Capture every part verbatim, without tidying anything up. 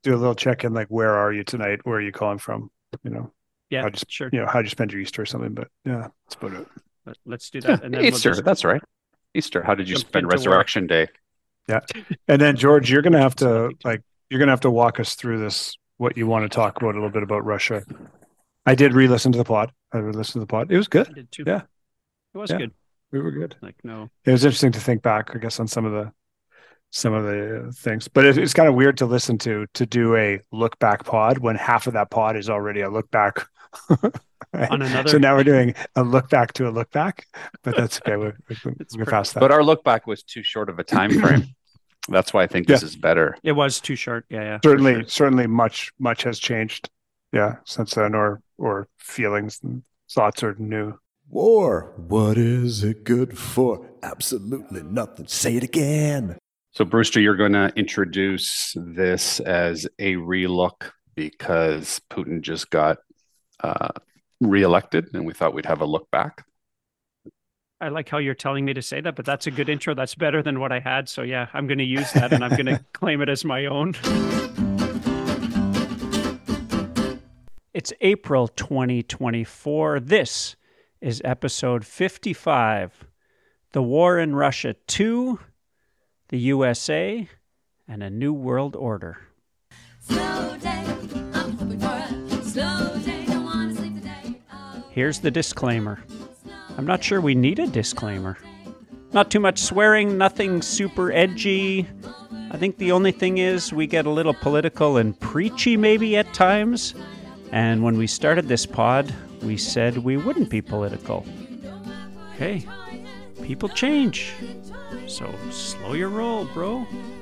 do a little check in, like where are you tonight? Where are you calling from? You know, Yeah, how just sure. you know, how'd you spend your Easter or something? But yeah, that's about it. Let, let's do Yeah, that, and then we'll Easter. just That's right. Easter. How did you jump spend into war. Resurrection Day? Yeah. And then George, you're gonna Which have is to nothing to me. like you're gonna have to walk us through this, what you want to talk about a little bit about Russia. I did re-listen to the pod. I re-listened to the pod. It was good. I did too. Yeah. It was Yeah. good. We were good. Like no, It was interesting to think back, I guess, on some of the some of the things. But it, it's kind of weird to listen to to do a look back pod when half of that pod is already a look back. Right? on another. So now we're doing a look back to a look back, but that's okay. We're, we're, It's we're perfect. past that. But our look back was too short of a time frame. That's why I think this Yeah. is better. It was too short. Yeah, yeah. for certainly, sure. certainly, much much has changed. Yeah, since then, or or feelings and thoughts are new. War. What is it good for? Absolutely nothing. Say it again. So, Brewster, you're going to introduce this as a relook because Putin just got uh, reelected, and we thought we'd have a look back. I like how you're telling me to say that, but that's a good intro. That's better than what I had. So yeah, I'm going to use that, and I'm going to claim it as my own. It's April twenty twenty-four. This is episode fifty-five. The War in Russia two, the U S A, and a New World Order. Slow day, I'm hoping for a slow day. Don't wanna sleep today. Oh, Here's the disclaimer. I'm not sure we need a disclaimer. Not too much swearing, nothing super edgy. I think the only thing is we get a little political and preachy maybe at times. And when we started this pod, we said we wouldn't be political. Hey, people change. So slow your roll, bro.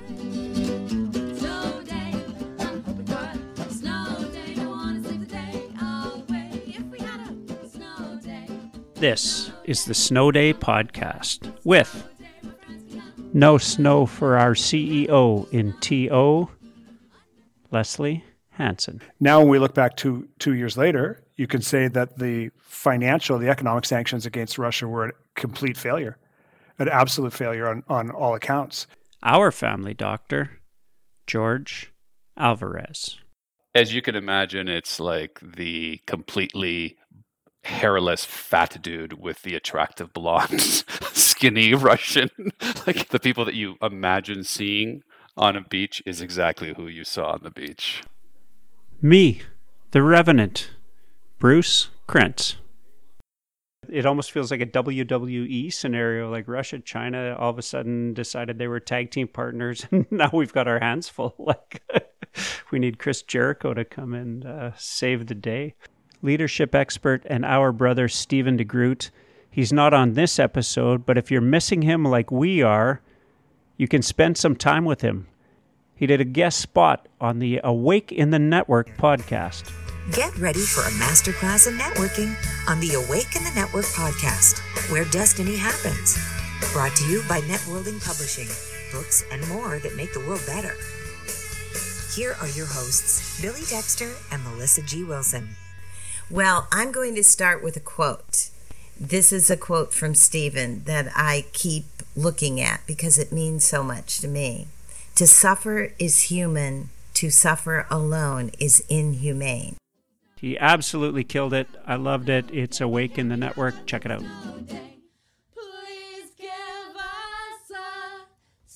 slow day, I'm hoping for a snow day. Don't wanna sleep today. Away if we had a snow day. This is the Snow Day Podcast with no snow for our C E O in T O, Leslie Hansen. Now, when we look back two two years later, you can say that the financial, the economic sanctions against Russia were a complete failure, an absolute failure on, on all accounts. Our family doctor, George Alvarez. As you can imagine, it's like the completely hairless fat dude with the attractive blonde, skinny Russian. Like the people that you imagine seeing on a beach is exactly who you saw on the beach. Me, the Revenant, Bruce Krentz. It almost feels like a W W E scenario, like Russia, China all of a sudden decided they were tag team partners, and now we've got our hands full. Like we need Chris Jericho to come and uh, save the day. Leadership expert and our brother Stephen DeGroot. He's not on this episode, but if you're missing him like we are, you can spend some time with him. He did a guest spot on the Awake in the Network podcast. Get ready for a masterclass in networking on the Awake in the Network podcast, where destiny happens. Brought to you by Networlding Publishing, books and more that make the world better. Here are your hosts, Billy Dexter and Melissa G. Wilson. Well, I'm going to start with a quote. This is a quote from Stephen that I keep looking at because it means so much to me. To suffer is human. To suffer alone is inhumane. He absolutely killed it. I loved it. It's Awake in the Network. Check it out. Snow day, please give us a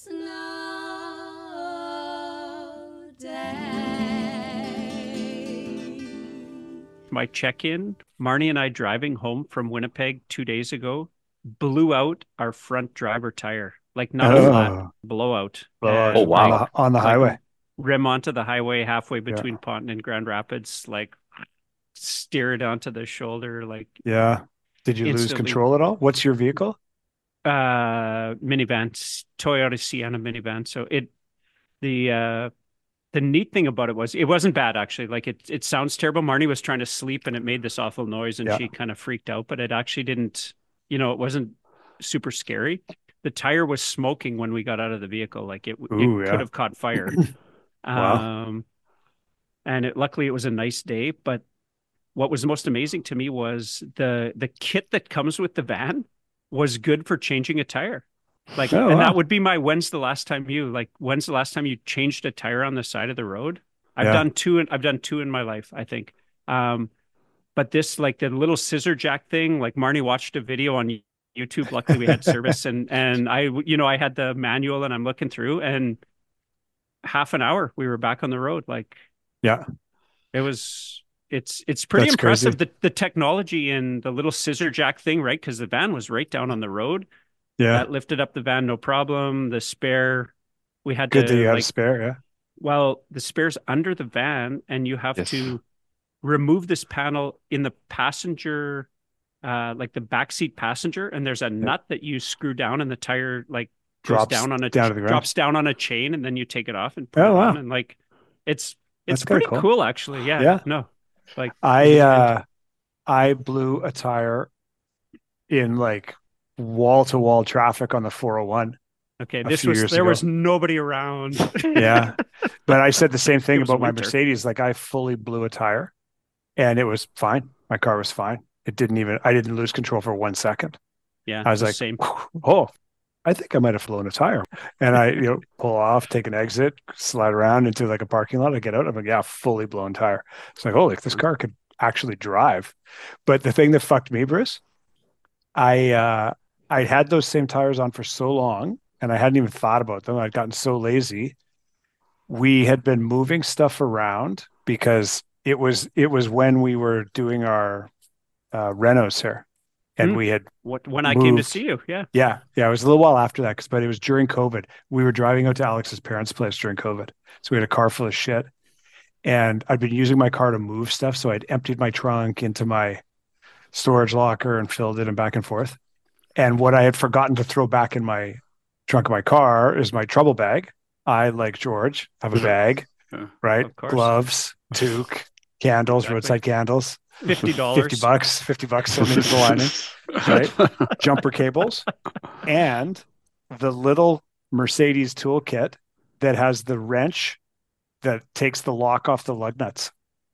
snow day. My check-in, Marnie and I driving home from Winnipeg two days ago, blew out our front driver tire. Like not a Oh. flat, blowout. Blowout Oh, wow. On the, on the Like, highway. Rim onto the highway halfway Yeah. between Ponton and Grand Rapids, like steer it onto the shoulder, like Yeah. Did you lose Instantly. control at all? What's your vehicle? uh minivan, Toyota Sienna minivan. So it the uh the neat thing about it was it wasn't bad actually. Like it it sounds terrible. Marnie was trying to sleep and it made this awful noise and Yeah. she kind of freaked out, but it actually didn't, you know, it wasn't super scary. The tire was smoking when we got out of the vehicle. Like it, Ooh, it yeah. could have caught fire. Wow. Um, and it, luckily it was a nice day. But what was most amazing to me was the the kit that comes with the van was good for changing a tire. Like, Oh, and wow. that would be my, when's the last time you, like, when's the last time you changed a tire on the side of the road? I've Yeah. done two. In, I've done two in my life, I think. Um, but this, like the little scissor jack thing, like Marnie watched a video on YouTube. Luckily, we had service, and and I, you know, I had the manual, and I'm looking through, and half an hour we were back on the road. Like Yeah. it was. It's it's pretty That's impressive crazy. the the technology and the little scissor jack thing, right? Because the van was right down on the road. Yeah. That lifted up the van, no problem. The spare, we had Good to that you had a like, spare. Yeah. well, the spare's under the van, and you have Yes. to remove this panel in the passenger, uh, like the backseat passenger, and there's a nut that you screw down, and the tire like goes Drops down on a down to the ground. drops down on a chain, and then you take it off and put Oh, it wow. on, and like it's it's That's kinda pretty cool. cool. actually. Yeah, Yeah. no, like I uh I blew a tire in like wall to wall traffic on the four oh one. okay, a this few was years there ago. was nobody around. Yeah. But I said the same thing It was about my winter. Mercedes. Like I fully blew a tire and it was fine. My car was fine. It didn't even, I didn't lose control for one second. Yeah, I was the like, same. oh, I think I might have blown a tire. And I, you know, pull off, take an exit, slide around into like a parking lot. I get out. I'm like, yeah, fully blown tire. It's like, holy, this car could actually drive. But the thing that fucked me, Bruce, I, uh, I had those same tires on for so long and I hadn't even thought about them. I'd gotten so lazy. We had been moving stuff around because it was, it was when we were doing our uh, renos here and Hmm. we had What when I came to moved. see you? Yeah. yeah, yeah, it was a little while after that, 'cause- but it was during COVID. We were driving out to Alex's parents' place during COVID. So we had a car full of shit. And I'd been using my car to move stuff. So I'd emptied my trunk into my storage locker and filled it and back and forth. And what I had forgotten to throw back in my trunk of my car is my trouble bag. I, like George, have a bag, Yeah. right? Of course. Gloves, toque, candles, Exactly. roadside candles, Fifty dollars. fifty bucks, fifty bucks sewn into the lining. Right? Jumper cables, and the little Mercedes toolkit that has the wrench that takes the lock off the lug nuts.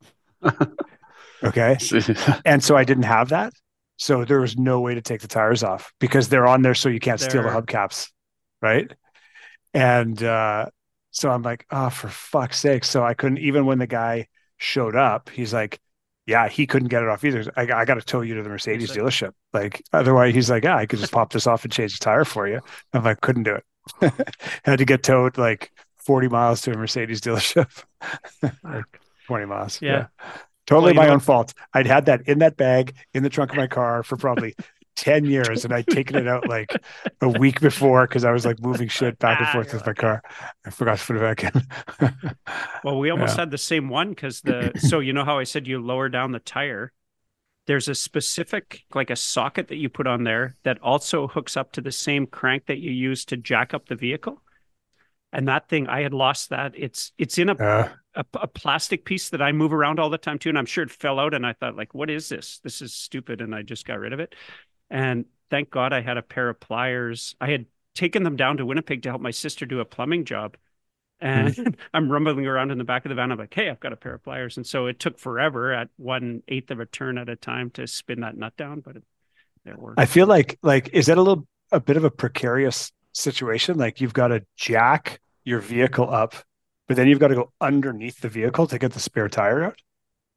Okay. And so I didn't have that. So there was no way to take the tires off because they're on there so you can't steal the They're- hubcaps. Right. And uh, so I'm like, oh, for fuck's sake. So I couldn't, even when the guy showed up, he's like, yeah, he couldn't get it off either. I, I got to tow you to the Mercedes He's like- dealership. Like, otherwise, he's like, yeah, I could just pop this off and change the tire for you. I'm like, couldn't do it. Had to get towed like forty miles to a Mercedes dealership. Like twenty miles. Yeah. Totally Well, you my know own what- fault. I'd had that in that bag in the trunk of my car for probably ten years, and I'd taken it out like a week before because I was like moving shit back and Ah, forth you're with my car. I forgot to put it back in. Well, we almost Yeah. had the same one because the so you know how I said you lower down the tire. There's a specific like a socket that you put on there that also hooks up to the same crank that you use to jack up the vehicle. And that thing, I had lost that. It's it's in a, Uh, a a plastic piece that I move around all the time too, and I'm sure it fell out. And I thought, like, what is this? This is stupid, and I just got rid of it. And thank God I had a pair of pliers. I had taken them down to Winnipeg to help my sister do a plumbing job. And I'm rumbling around in the back of the van. I'm like, hey, I've got a pair of pliers. And so it took forever at one eighth of a turn at a time to spin that nut down, but it, it worked. I feel like like is that a little a bit of a precarious situation? Like you've got to jack your vehicle up, but then you've got to go underneath the vehicle to get the spare tire out.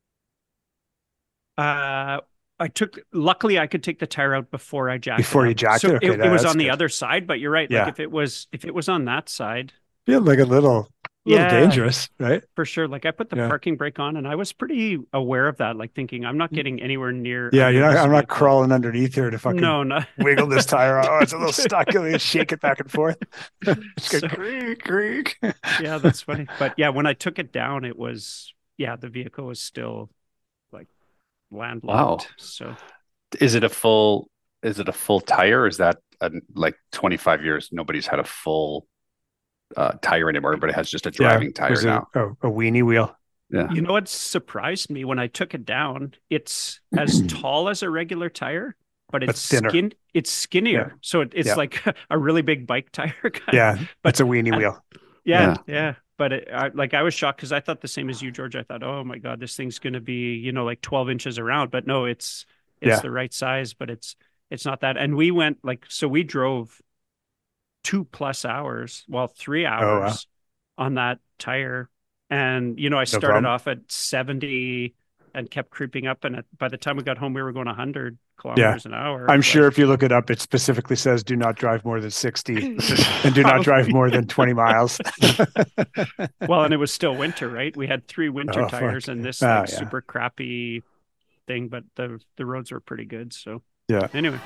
Uh, I took, luckily I could take the tire out before I jacked Before it you up. jacked so it? Okay, it, it was that's on the good. other side, but you're right. Yeah. Like if it was, if it was on that side, Yeah, like a little, little Yeah. dangerous, right? for sure. Like I put the Yeah. parking brake on and I was pretty aware of that, like thinking I'm not getting anywhere near. Yeah, under you're not. this I'm not vehicle. crawling underneath here to fucking No, no. wiggle this tire out. Oh, it's a little stuck. Let me shake it back and forth. It's So- good. Creak, creak. Yeah, that's funny. But yeah, when I took it down, it was, yeah, the vehicle was still like landlocked. Wow. So Is it a full? Is it a full tire? Or is that a, like twenty-five years? Nobody's had a full uh, tire anymore. Everybody has just a driving it tire was a, now. a, a weenie wheel. Yeah. you know what surprised me when I took it down? It's as tall as a regular tire, but But it's thinner. skin. It's skinnier, so it, it's Yeah. like a really big bike tire. Kind Yeah, but it's a weenie I- wheel. yeah, yeah. But it, I, like I was shocked because I thought the same as you, George. I thought, oh my god, this thing's going to be you know like twelve inches around. But no, it's it's Yeah. the right size, but it's it's not that. And we went like so we drove two plus hours, well three Oh, wow. hours on that tire. And, you know, I No started problem. off at seventy and kept creeping up. And at, by the time we got home, we were going one hundred Yeah. kilometers an hour. I'm It's sure like, if you look it up, it specifically says do not drive more than sixty and do not drive Probably. more than twenty miles. Well, and it was still winter, right? We had three winter Oh, fuck. tires and this Ah, like yeah. super crappy thing, but the the roads were pretty good. So Yeah. anyway,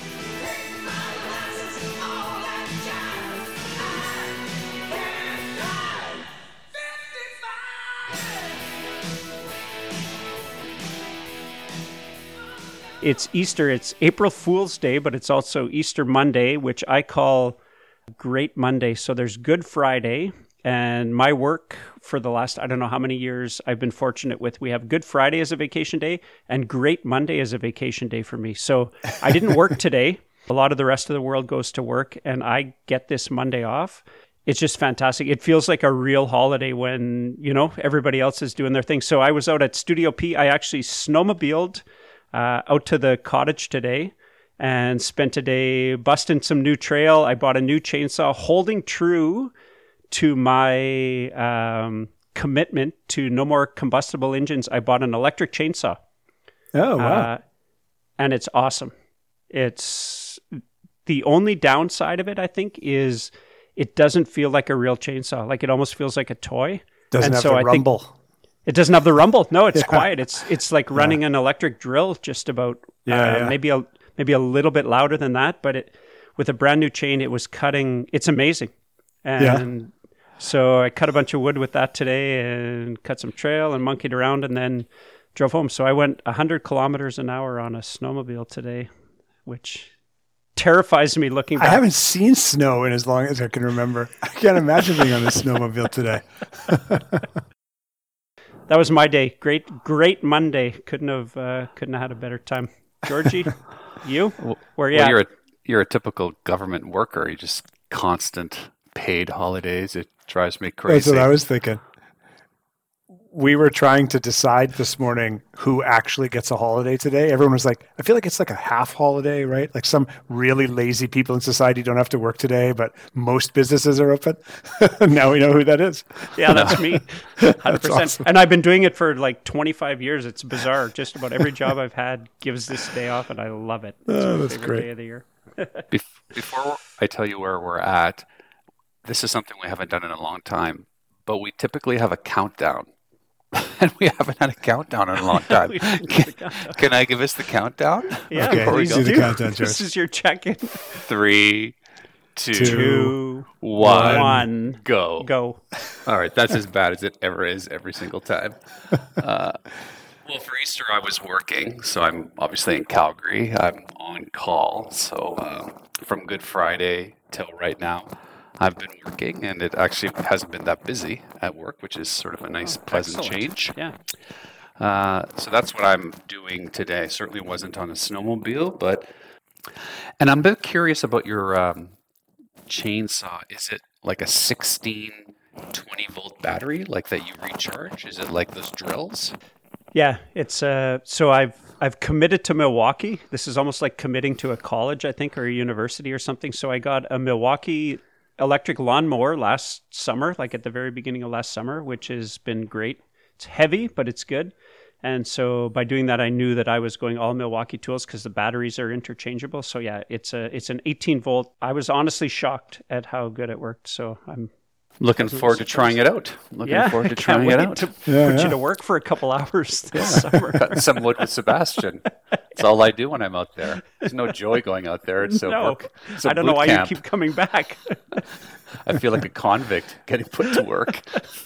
it's Easter. It's April Fool's Day, but it's also Easter Monday, which I call Great Monday. So there's Good Friday, and my work for the last, I don't know how many years I've been fortunate with, we have Good Friday as a vacation day and Great Monday as a vacation day for me. So I didn't work today. A lot of the rest of the world goes to work, and I get this Monday off. It's just fantastic. It feels like a real holiday when, you know, everybody else is doing their thing. So I was out at Studio P. I actually snowmobiled uh, out to the cottage today and spent a day busting some new trail. I bought a new chainsaw, holding true to my um, commitment to no more combustible engines. I bought an electric chainsaw. Oh, wow. Uh, and it's awesome. It's the only downside of it, I think, is it doesn't feel like a real chainsaw. Like it almost feels like a toy. Doesn't and have so the I think- rumble. It doesn't have the rumble. No, it's Yeah. quiet. It's it's like running an electric drill, just about. Yeah, uh, yeah. Maybe a maybe a little bit louder than that, but it with a brand new chain, it was cutting. It's amazing, and so I cut a bunch of wood with that today and cut some trail and monkeyed around, and then drove home. So I went one hundred kilometers an hour on a snowmobile today, which terrifies me looking I back. haven't seen snow in as long as I can remember. I can't imagine being on a snowmobile today. That was my day. Great, great Monday. Couldn't have uh, couldn't have had a better time. Georgie, you? Where you Well, at? you're a you're a typical government worker. You just constant paid holidays. It drives me crazy. That's what I was thinking. We were trying to decide this morning who actually gets a holiday today. Everyone was like, I feel like it's like a half holiday, right? Like some really lazy people in society don't have to work today, but most businesses are open. Now we know who that is. Yeah, that's me. one hundred percent. awesome. And I've been doing it for like twenty-five years. It's bizarre. Just about every job I've had gives this day off, and I love it. It's Oh, my that's favorite great. day of the year. Bef- Before I tell you where we're at, this is something we haven't done in a long time, but we typically have a countdown. And we haven't had a countdown in a long time. We didn't do the Can, countdown. can I give us the countdown? Yeah, Okay, please do the do. countdown, This George. is your check-in. Three, two, Two, one, one, go. go. All right, that's as bad as it ever is every single time. Uh, well, for Easter, I was working, so I'm obviously in Calgary. I'm on call, so uh, from Good Friday till right now, I've been working, and it actually hasn't been that busy at work, which is sort of a nice, pleasant Excellent. change. Yeah. Uh, so that's what I'm doing today. Certainly wasn't on a snowmobile, but and I'm a bit curious about your um, chainsaw. Is it like a sixteen twenty volt battery, like that you recharge? Is it like those drills? Yeah, it's uh so I've I've committed to Milwaukee. This is almost like committing to a college, I think, or a university or something. So I got a Milwaukee electric lawnmower last summer, like at the very beginning of last summer, which has been great. It's heavy, but it's good. And so by doing that, I knew that I was going all Milwaukee tools because the batteries are interchangeable. So yeah, it's a it's an eighteen volt. I was honestly shocked at how good it worked. So I'm Looking Wasn't forward to surprised. trying it out. Looking yeah, forward to I can't trying it wait out. to Yeah, put yeah. you to work for a couple hours this summer. Cut some wood with Sebastian. That's all I do when I'm out there. There's no joy going out there. It's a No, work. It's a I don't know boot why camp. you keep coming back. I feel like a convict getting put to work.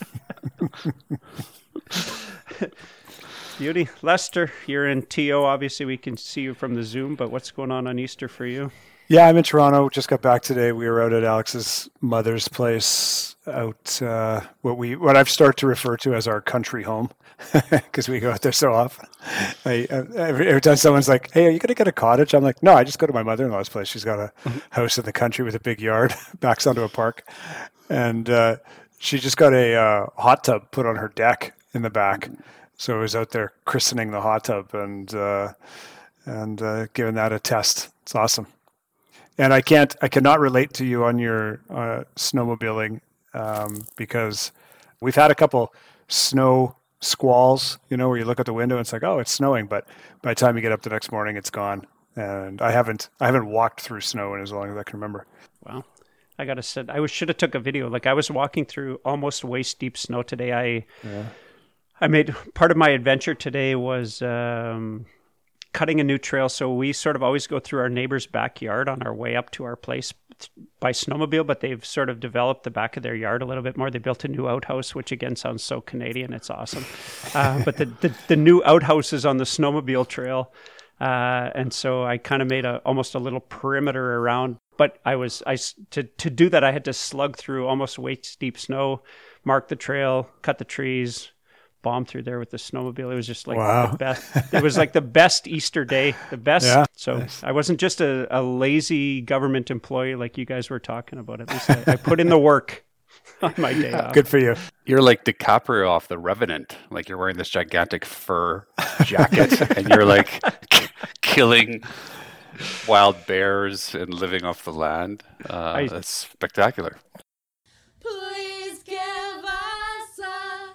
Beauty. Lester, you're in T O. Obviously, we can see you from the Zoom, but what's going on on Easter for you? Yeah, I'm in Toronto. Just got back today. We were out at Alex's mother's place, out uh, what we what I've started to refer to as our country home, because we go out there so often. I, uh, every, every time someone's like, "Hey, are you going to get a cottage?" I'm like, "No, I just go to my mother-in-law's place. She's got a house in the country with a big yard, backs onto a park, and uh, she just got a uh, hot tub put on her deck in the back." So I was out there christening the hot tub and uh, and uh, giving that a test. It's awesome. And I can't, I cannot relate to you on your uh, snowmobiling um, because We've had a couple snow squalls, you know, where you look out the window and it's like, oh, it's snowing, but by the time you get up the next morning, it's gone. And I haven't, I haven't walked through snow in as long as I can remember. Wow. I gotta say, I was, should have took a video. Like I was walking through almost waist deep snow today. I, Yeah. I made part of my adventure today was um, cutting a new trail. So we sort of always go through our neighbor's backyard on our way up to our place by snowmobile, but they've sort of developed the back of their yard a little bit more. They built a new outhouse, which again sounds so Canadian. It's awesome. Uh, but the, the, the new outhouse is on the snowmobile trail. Uh, and so I kind of made a almost a little perimeter around. But I was I s- to to do that I had to slug through almost waist deep snow, mark the trail, cut the trees, bomb through there with the snowmobile. It was just like Wow. the best. It was like the best Easter day, the best. Yeah. So Nice. I wasn't just a, a lazy government employee like you guys were talking about. At least I, I put in the work on my day off. Good for you. You're like DiCaprio off The Revenant. Like you're wearing this gigantic fur jacket and you're like k- killing wild bears and living off the land. Uh, I- that's spectacular. Please give us a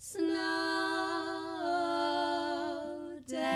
snow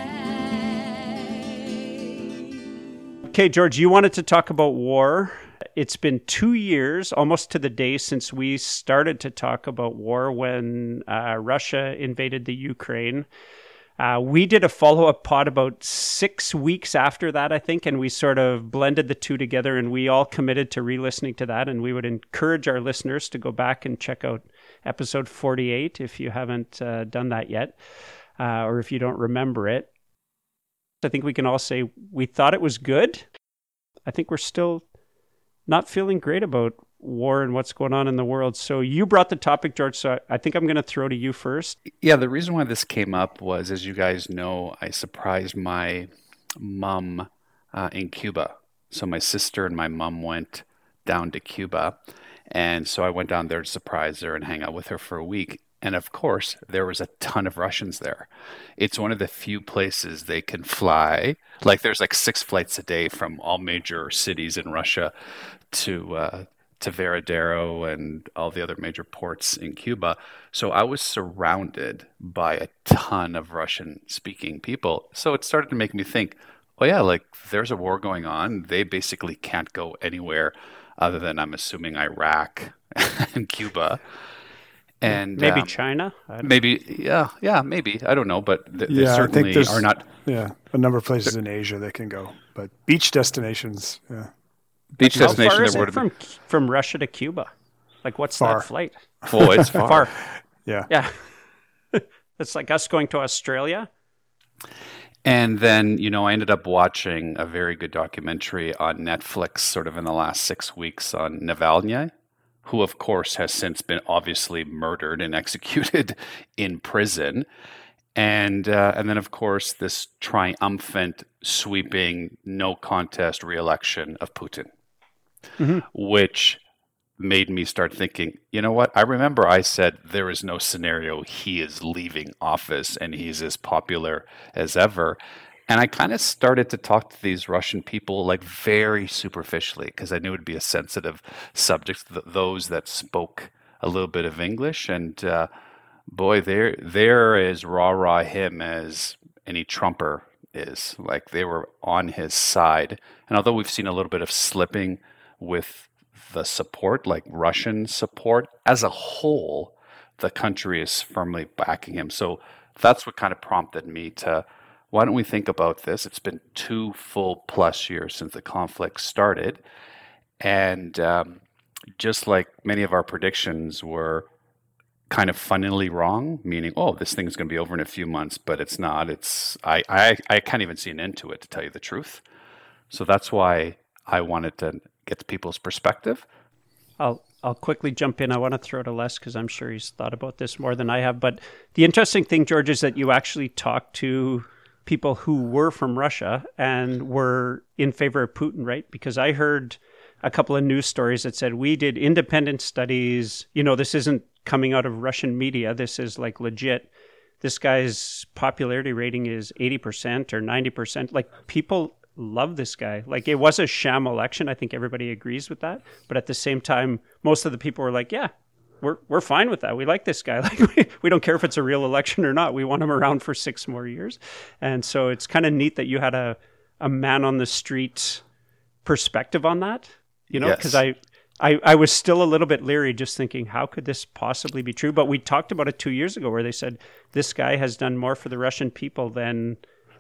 day. Okay, George, you wanted to talk about war. It's been two years, almost to the day, since we started to talk about war when uh, Russia invaded the Ukraine. Uh, we did a follow-up pod about six weeks after that, I think, and we sort of blended the two together, and we all committed to re-listening to that, and we would encourage our listeners to go back and check out episode forty-eight if you haven't uh, done that yet, uh, or if you don't remember it. I think we can all say we thought it was good. I think we're still not feeling great about war and what's going on in the world. So you brought the topic, George, so I think I'm going to throw to you first. Yeah, the reason why this came up was, as you guys know, I surprised my mom uh, in Cuba. So my sister and my mom went down to Cuba. And so I went down there to surprise her and hang out with her for a week. And of course, there was a ton of Russians there. It's one of the few places they can fly. Like there's like six flights a day from all major cities in Russia to uh, to Veradero and all the other major ports in Cuba. So I was surrounded by a ton of Russian-speaking people. So it started to make me think, oh yeah, like there's a war going on. They basically can't go anywhere other than, I'm assuming, Iraq and Cuba. And Maybe um, China? I don't maybe, yeah, yeah, maybe. I don't know, but th- they Yeah, I think certainly there's- are not. Yeah, a number of places in Asia they can go, but beach destinations, yeah, Beach How destination. far is there it would from, from Russia to Cuba? Like, what's Far. that flight? Oh, it's far. Far. yeah. Yeah. It's like us going to Australia. And then, you know, I ended up watching a very good documentary on Netflix sort of in the last six weeks on Navalny, who, of course, has since been obviously murdered and executed in prison. And uh, and then, of course, this triumphant, sweeping, no contest re-election of Putin, Mhm. which made me start thinking, you know what? I remember I said there is no scenario he is leaving office and he's as popular as ever. And I kind of started to talk to these Russian people like very superficially because I knew it would be a sensitive subject, th- those that spoke a little bit of English. And uh, boy, they're, they're as rah-rah him as any Trumper is. Like they were on his side. And although we've seen a little bit of slipping with the support, like Russian support, as a whole, the country is firmly backing him. So that's what kind of prompted me to, why don't we think about this? It's been two full plus years since the conflict started. And um, just like many of our predictions were kind of funnily wrong, meaning, oh, this thing's going to be over in a few months, but it's not. It's I, I, I can't even see an end to it, to tell you the truth. So that's why I wanted to get the people's perspective. I'll I'll quickly jump in. I want to throw to Les because I'm sure he's thought about this more than I have. But the interesting thing, George, is that you actually talked to people who were from Russia and were in favor of Putin, right? Because I heard a couple of news stories that said we did independent studies. You know, this isn't coming out of Russian media. This is like legit. This guy's popularity rating is eighty percent or ninety percent. Like people love this guy. Like it was a sham election. I think everybody agrees with that. But at the same time, most of the people were like, yeah, we're we're fine with that. We like this guy. Like we, we don't care if it's a real election or not. We want him around for six more years. And so it's kind of neat that you had a a man on the street perspective on that. You know, because Yes. I, I I was still a little bit leery, just thinking, how could this possibly be true? But we talked about it two years ago, where they said this guy has done more for the Russian people than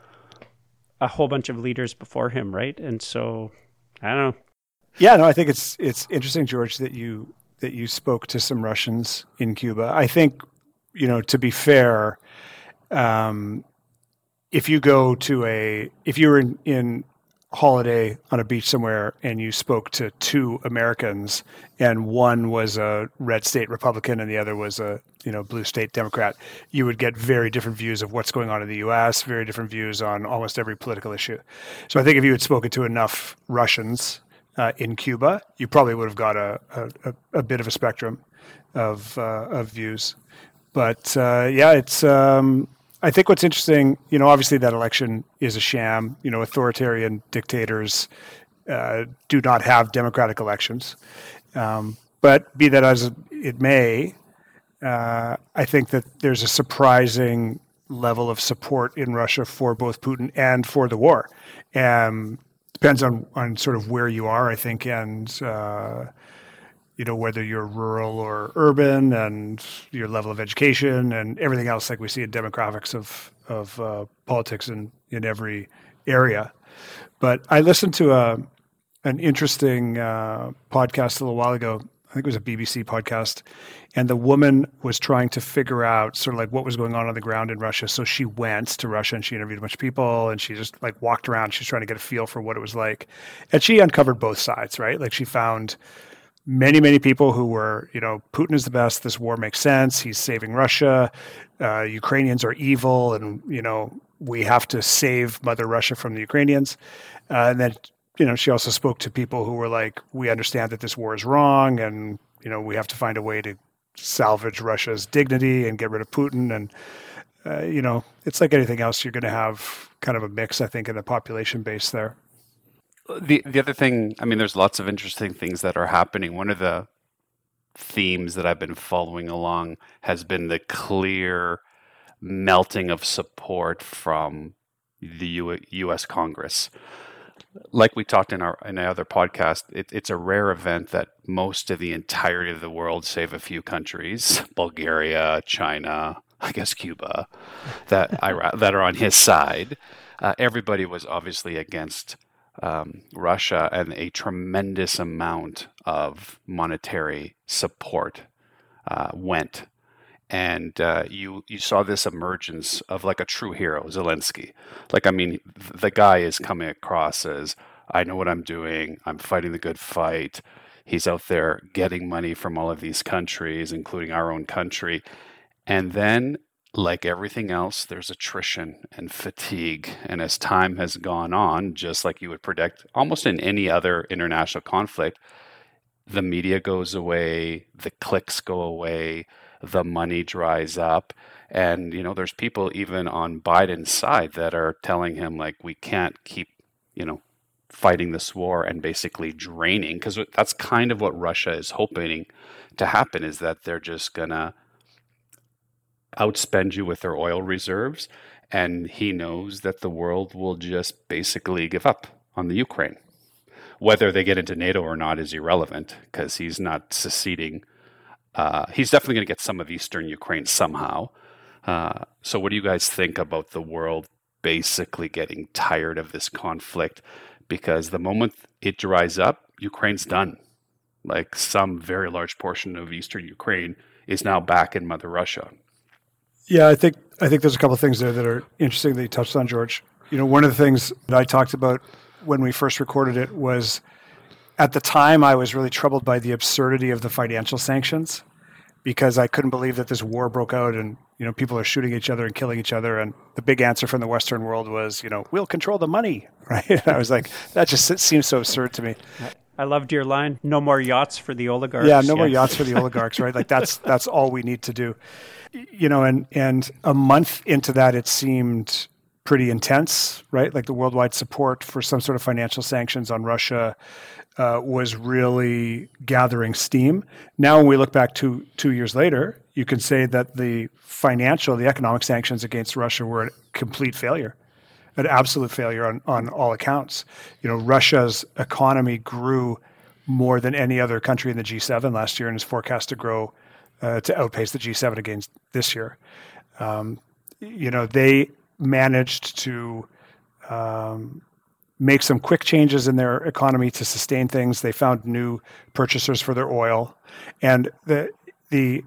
a whole bunch of leaders before him, right? And so I don't know. Yeah, no, I think it's it's interesting, George, that you that you spoke to some Russians in Cuba. I think, you know, to be fair, um, if you go to a if you were in, in holiday on a beach somewhere and you spoke to two Americans and one was a red state Republican and the other was a, you know, blue state Democrat, you would get very different views of what's going on in the U S, very different views on almost every political issue. So I think if you had spoken to enough Russians uh, in Cuba, you probably would have got a, a, a bit of a spectrum of, uh, of views. But uh, yeah, it's, um, I think what's interesting, you know, obviously that election is a sham. You know, authoritarian dictators uh, do not have democratic elections. Um, but be that as it may, uh, I think that there's a surprising level of support in Russia for both Putin and for the war. Um, depends on, on sort of where you are, I think, and uh, you know, whether you're rural or urban and your level of education and everything else, like we see in demographics of, of uh, politics in, in every area. But I listened to a, an interesting uh, podcast a little while ago. I think it was a B B C podcast. And the woman was trying to figure out sort of like what was going on on the ground in Russia. So she went to Russia and she interviewed a bunch of people and she just like walked around. She's trying to get a feel for what it was like. And she uncovered both sides, right? Like she found many, many people who were, you know, Putin is the best. This war makes sense. He's saving Russia. Uh, Ukrainians are evil. And, you know, we have to save Mother Russia from the Ukrainians. Uh, and then, you know, she also spoke to people who were like, we understand that this war is wrong. And, you know, we have to find a way to salvage Russia's dignity and get rid of Putin. And, uh, you know, it's like anything else. You're going to have kind of a mix, I think, in the population base there. The the other thing, I mean, there's lots of interesting things that are happening. One of the themes that I've been following along has been the clear melting of support from the U- U.S. Congress. Like we talked in our in our other podcast, it, it's a rare event that most of the entirety of the world, save a few countries, Bulgaria, China, I guess Cuba, that Iraq, that are on his side, uh, everybody was obviously against Um, Russia, and a tremendous amount of monetary support uh, went. And uh, you you saw this emergence of like a true hero, Zelensky. Like, I mean, th- the guy is coming across as, I know what I'm doing. I'm fighting the good fight. He's out there getting money from all of these countries, including our own country. And then, like everything else, there's attrition and fatigue. And as time has gone on, just like you would predict almost in any other international conflict, the media goes away, the clicks go away, the money dries up. And, you know, there's people even on Biden's side that are telling him, like, we can't keep, you know, fighting this war and basically draining, because that's kind of what Russia is hoping to happen, is that they're just going to outspend you with their oil reserves, and he knows that the world will just basically give up on the Ukraine. Whether they get into NATO or not is irrelevant, because he's not seceding. Uh, he's definitely going to get some of Eastern Ukraine somehow. Uh, so what do you guys think about the world basically getting tired of this conflict? Because the moment it dries up, Ukraine's done. Like, some very large portion of Eastern Ukraine is now back in Mother Russia. Yeah, I think I think there's a couple of things there that are interesting that you touched on, George. You know, one of the things that I talked about when we first recorded it was, at the time, I was really troubled by the absurdity of the financial sanctions, because I couldn't believe that this war broke out and, you know, people are shooting each other and killing each other. And the big answer from the Western world was, you know, we'll control the money, right? And I was like, that just seems so absurd to me. I loved your line, no more yachts for the oligarchs. Yeah, no more yachts for the oligarchs, right? Like, that's that's all we need to do. You know, and, and a month into that, it seemed pretty intense, right? Like the worldwide support for some sort of financial sanctions on Russia uh, was really gathering steam. Now, when we look back two two years later, you can say that the financial, the economic sanctions against Russia were a complete failure, an absolute failure on, on all accounts. You know, Russia's economy grew more than any other country in the G seven last year and is forecast to grow uh, to outpace the G seven again this year. Um, you know, they managed to um, make some quick changes in their economy to sustain things. They found new purchasers for their oil. And the the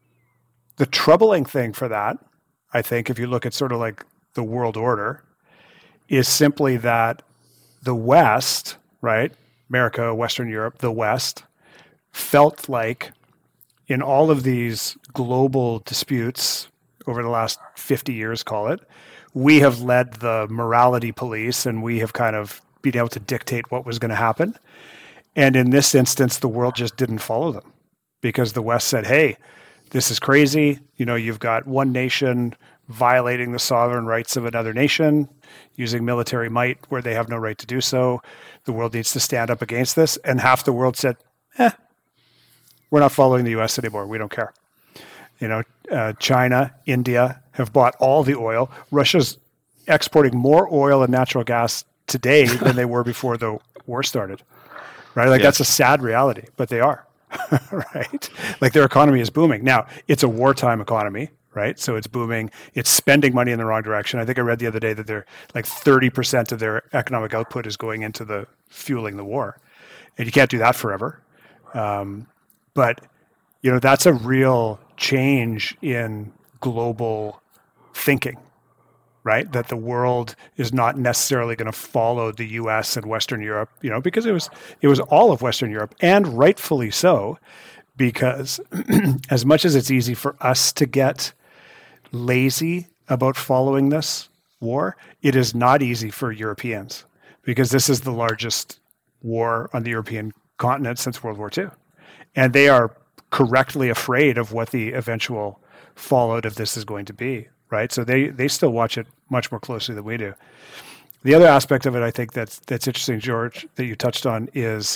the troubling thing for that, I think, if you look at sort of like the world order, is simply that the West, right, America, Western Europe, the West, felt like in all of these global disputes over the last fifty years, call it, we have led the morality police and we have kind of been able to dictate what was going to happen. And in this instance, the world just didn't follow them because the West said, hey, this is crazy. You know, you've got one nation violating the sovereign rights of another nation, using military might where they have no right to do so. The world needs to stand up against this. And half the world said, eh, we're not following the U S anymore. We don't care. You know, uh, China, India have bought all the oil. Russia's exporting more oil and natural gas today than they were before the war started, right? Like Yes. that's a sad reality, but they are, right? Like their economy is booming. Now, it's a wartime economy, right? So it's booming. It's spending money in the wrong direction. I think I read the other day that they're like thirty percent of their economic output is going into the fueling the war. And you can't do that forever. Um, but, you know, that's a real change in global thinking, right? That the world is not necessarily going to follow the U S and Western Europe, you know, because it was it was all of Western Europe, and rightfully so, because as much as it's easy for us to get lazy about following this war, it is not easy for Europeans, because this is the largest war on the European continent since World War Two. And they are correctly afraid of what the eventual fallout of this is going to be, right? So they they still watch it much more closely than we do. The other aspect of it, I think that's that's interesting, George, that you touched on, is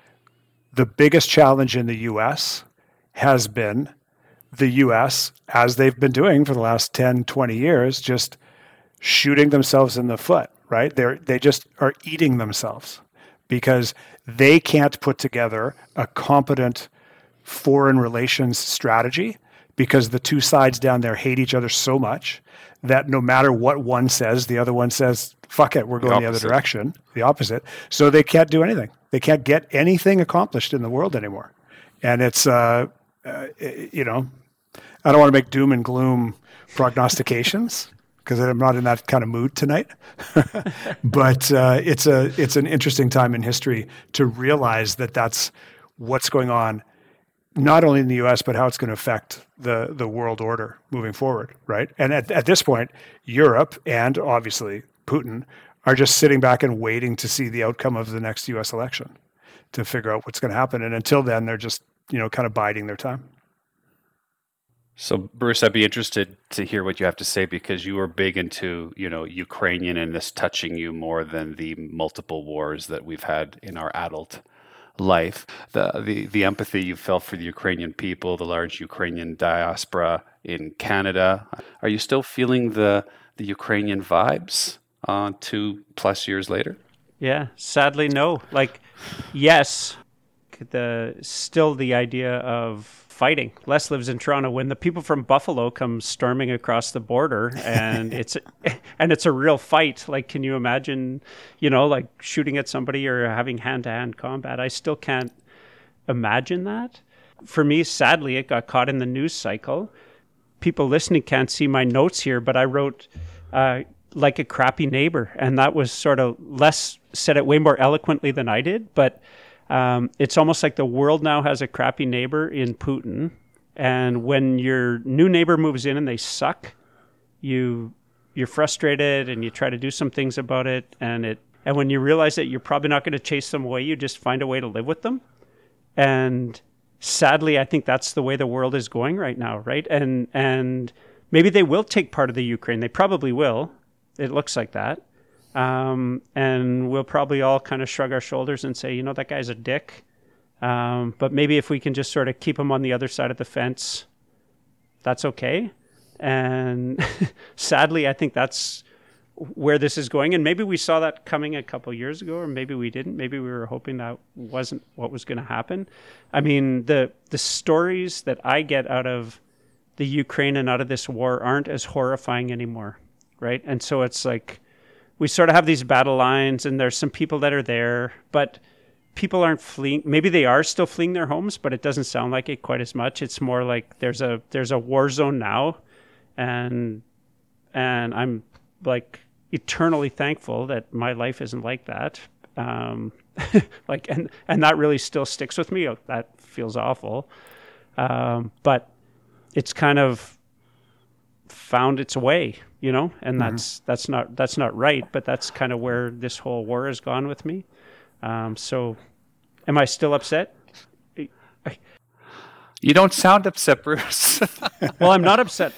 the biggest challenge in the U S has been the U S, as they've been doing for the last ten, twenty years, just shooting themselves in the foot, right? They're they just are eating themselves because they can't put together a competent foreign relations strategy, because the two sides down there hate each other so much that no matter what one says, the other one says, fuck it, we're going the, the other direction, the opposite. So they can't do anything. They can't get anything accomplished in the world anymore. And it's, uh, uh, you know, I don't want to make doom and gloom prognostications because I'm not in that kind of mood tonight. But uh, it's a it's an interesting time in history to realize that that's what's going on, not only in the U S, but how it's going to affect the, the world order moving forward, right? And at, at this point, Europe and obviously Putin are just sitting back and waiting to see the outcome of the next U S election to figure out what's going to happen. And until then, they're just, you know, kind of biding their time. So, Bruce, I'd be interested to hear what you have to say, because you are big into, you know, Ukrainian and this touching you more than the multiple wars that we've had in our adult life. The, the the empathy you felt for the Ukrainian people, the large Ukrainian diaspora in Canada. Are you still feeling the the Ukrainian vibes uh, two plus years later? Yeah, sadly, no. Like, yes, the still the idea of fighting. Les lives in Toronto. When the people from Buffalo come storming across the border, and it's and it's a real fight. Like, can you imagine, you know, like shooting at somebody or having hand-to-hand combat? I still can't imagine that. For me, sadly, it got caught in the news cycle. People listening can't see my notes here, but I wrote uh, like a crappy neighbor, and that was sort of Les said it way more eloquently than I did, but. Um, it's almost like the world now has a crappy neighbor in Putin. And when your new neighbor moves in and they suck, you, you're frustrated and you try to do some things about it. And it and when you realize that you're probably not going to chase them away, you just find a way to live with them. And sadly, I think that's the way the world is going right now, right? And and maybe they will take part of the Ukraine. They probably will. It looks like that. Um, and we'll probably all kind of shrug our shoulders and say, you know, that guy's a dick. Um, but maybe if we can just sort of keep him on the other side of the fence, that's okay. And sadly, I think that's where this is going. And maybe we saw that coming a couple years ago, or maybe we didn't. Maybe we were hoping that wasn't what was going to happen. I mean, the the stories that I get out of the Ukraine and out of this war aren't as horrifying anymore, right? And so it's like we sort of have these battle lines, and there's some people that are there, but people aren't fleeing. Maybe they are still fleeing their homes, but it doesn't sound like it quite as much. It's more like there's a there's a war zone now, and and I'm like eternally thankful that my life isn't like that. Um, like and and that really still sticks with me. That feels awful, um, but it's kind of found its way, you know, and Mm-hmm. that's that's not that's not right. But that's kind of where this whole war has gone with me. Um, so, am I still upset? You don't sound upset, Bruce. Well, I'm not upset.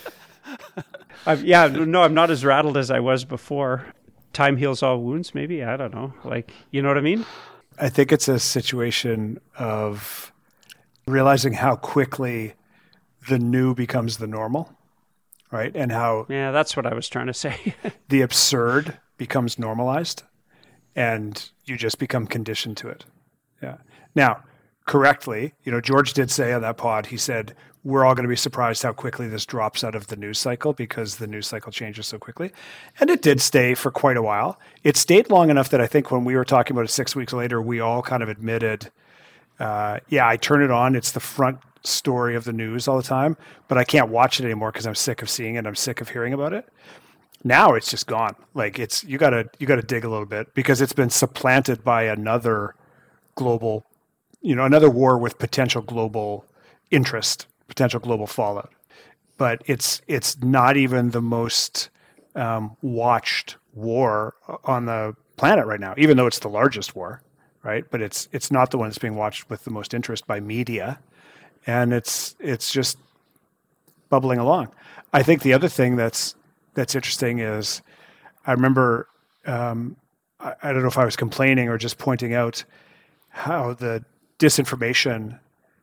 I've, yeah, no, I'm not as rattled as I was before. Time heals all wounds, maybe. I don't know. Like, you know what I mean? I think it's a situation of realizing how quickly the new becomes the normal, right? And how Yeah, that's what I was trying to say. the absurd becomes normalized and you just become conditioned to it. Yeah. Now, correctly, you know, George did say on that pod, he said, we're all going to be surprised how quickly this drops out of the news cycle because the news cycle changes so quickly. And it did stay for quite a while. It stayed long enough that I think when we were talking about it six weeks later, we all kind of admitted, uh, yeah, I turn it on. It's the front story of the news all the time, but I can't watch it anymore because I'm sick of seeing it. I'm sick of hearing about it. Now it's just gone. Like it's, you gotta, you gotta dig a little bit because it's been supplanted by another global, you know, another war with potential global interest, potential global fallout. But it's it's not even the most um, watched war on the planet right now, even though it's the largest war, right? But it's it's not the one that's being watched with the most interest by media, and it's it's just bubbling along. I think the other thing that's that's interesting is I remember um, I, I don't know if I was complaining or just pointing out how the disinformation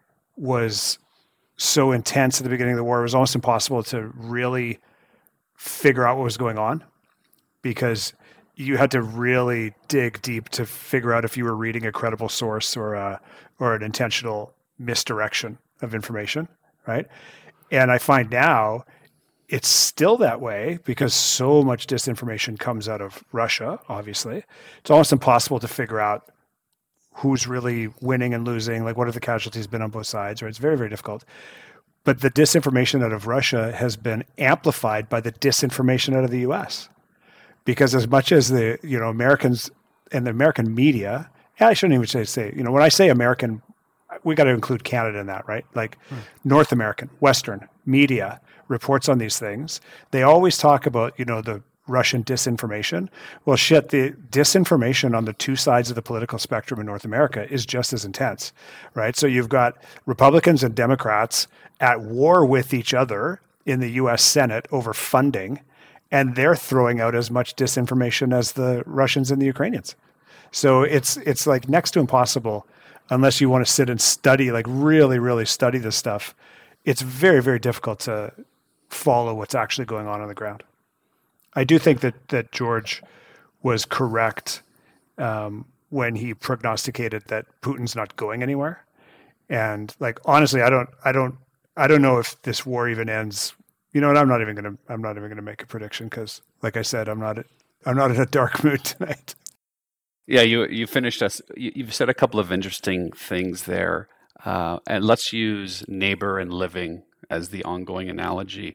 was so intense at the beginning of the war. It was almost impossible to really figure out what was going on because you had to really dig deep to figure out if you were reading a credible source or a, or an intentional misdirection of information, right? And I find now it's still that way because so much disinformation comes out of Russia, obviously. It's almost impossible to figure out who's really winning and losing, like what have the casualties been on both sides, right? It's very, very difficult. But the disinformation out of Russia has been amplified by the disinformation out of the U S. Because as much as the, you know, Americans and the American media, yeah, I shouldn't even say, say, you know, when I say American, we got to include Canada in that, right? Like hmm. North American, Western media reports on these things. They always talk about, you know, the Russian disinformation. Well, shit, the disinformation on the two sides of the political spectrum in North America is just as intense, right? So you've got Republicans and Democrats at war with each other in the U S Senate over funding, and they're throwing out as much disinformation as the Russians and the Ukrainians. So it's it's like next to impossible unless you want to sit and study, like really, really study this stuff. It's very, very difficult to follow what's actually going on on the ground. I do think that that George was correct um, when he prognosticated that Putin's not going anywhere. And like honestly, I don't, I don't, I don't know if this war even ends. You know what? I'm not even gonna, I'm not even gonna make a prediction because, like I said, I'm not, I'm not in a dark mood tonight. Yeah, you you finished us. You, you've said a couple of interesting things there, uh, and let's use neighbor and living as the ongoing analogy.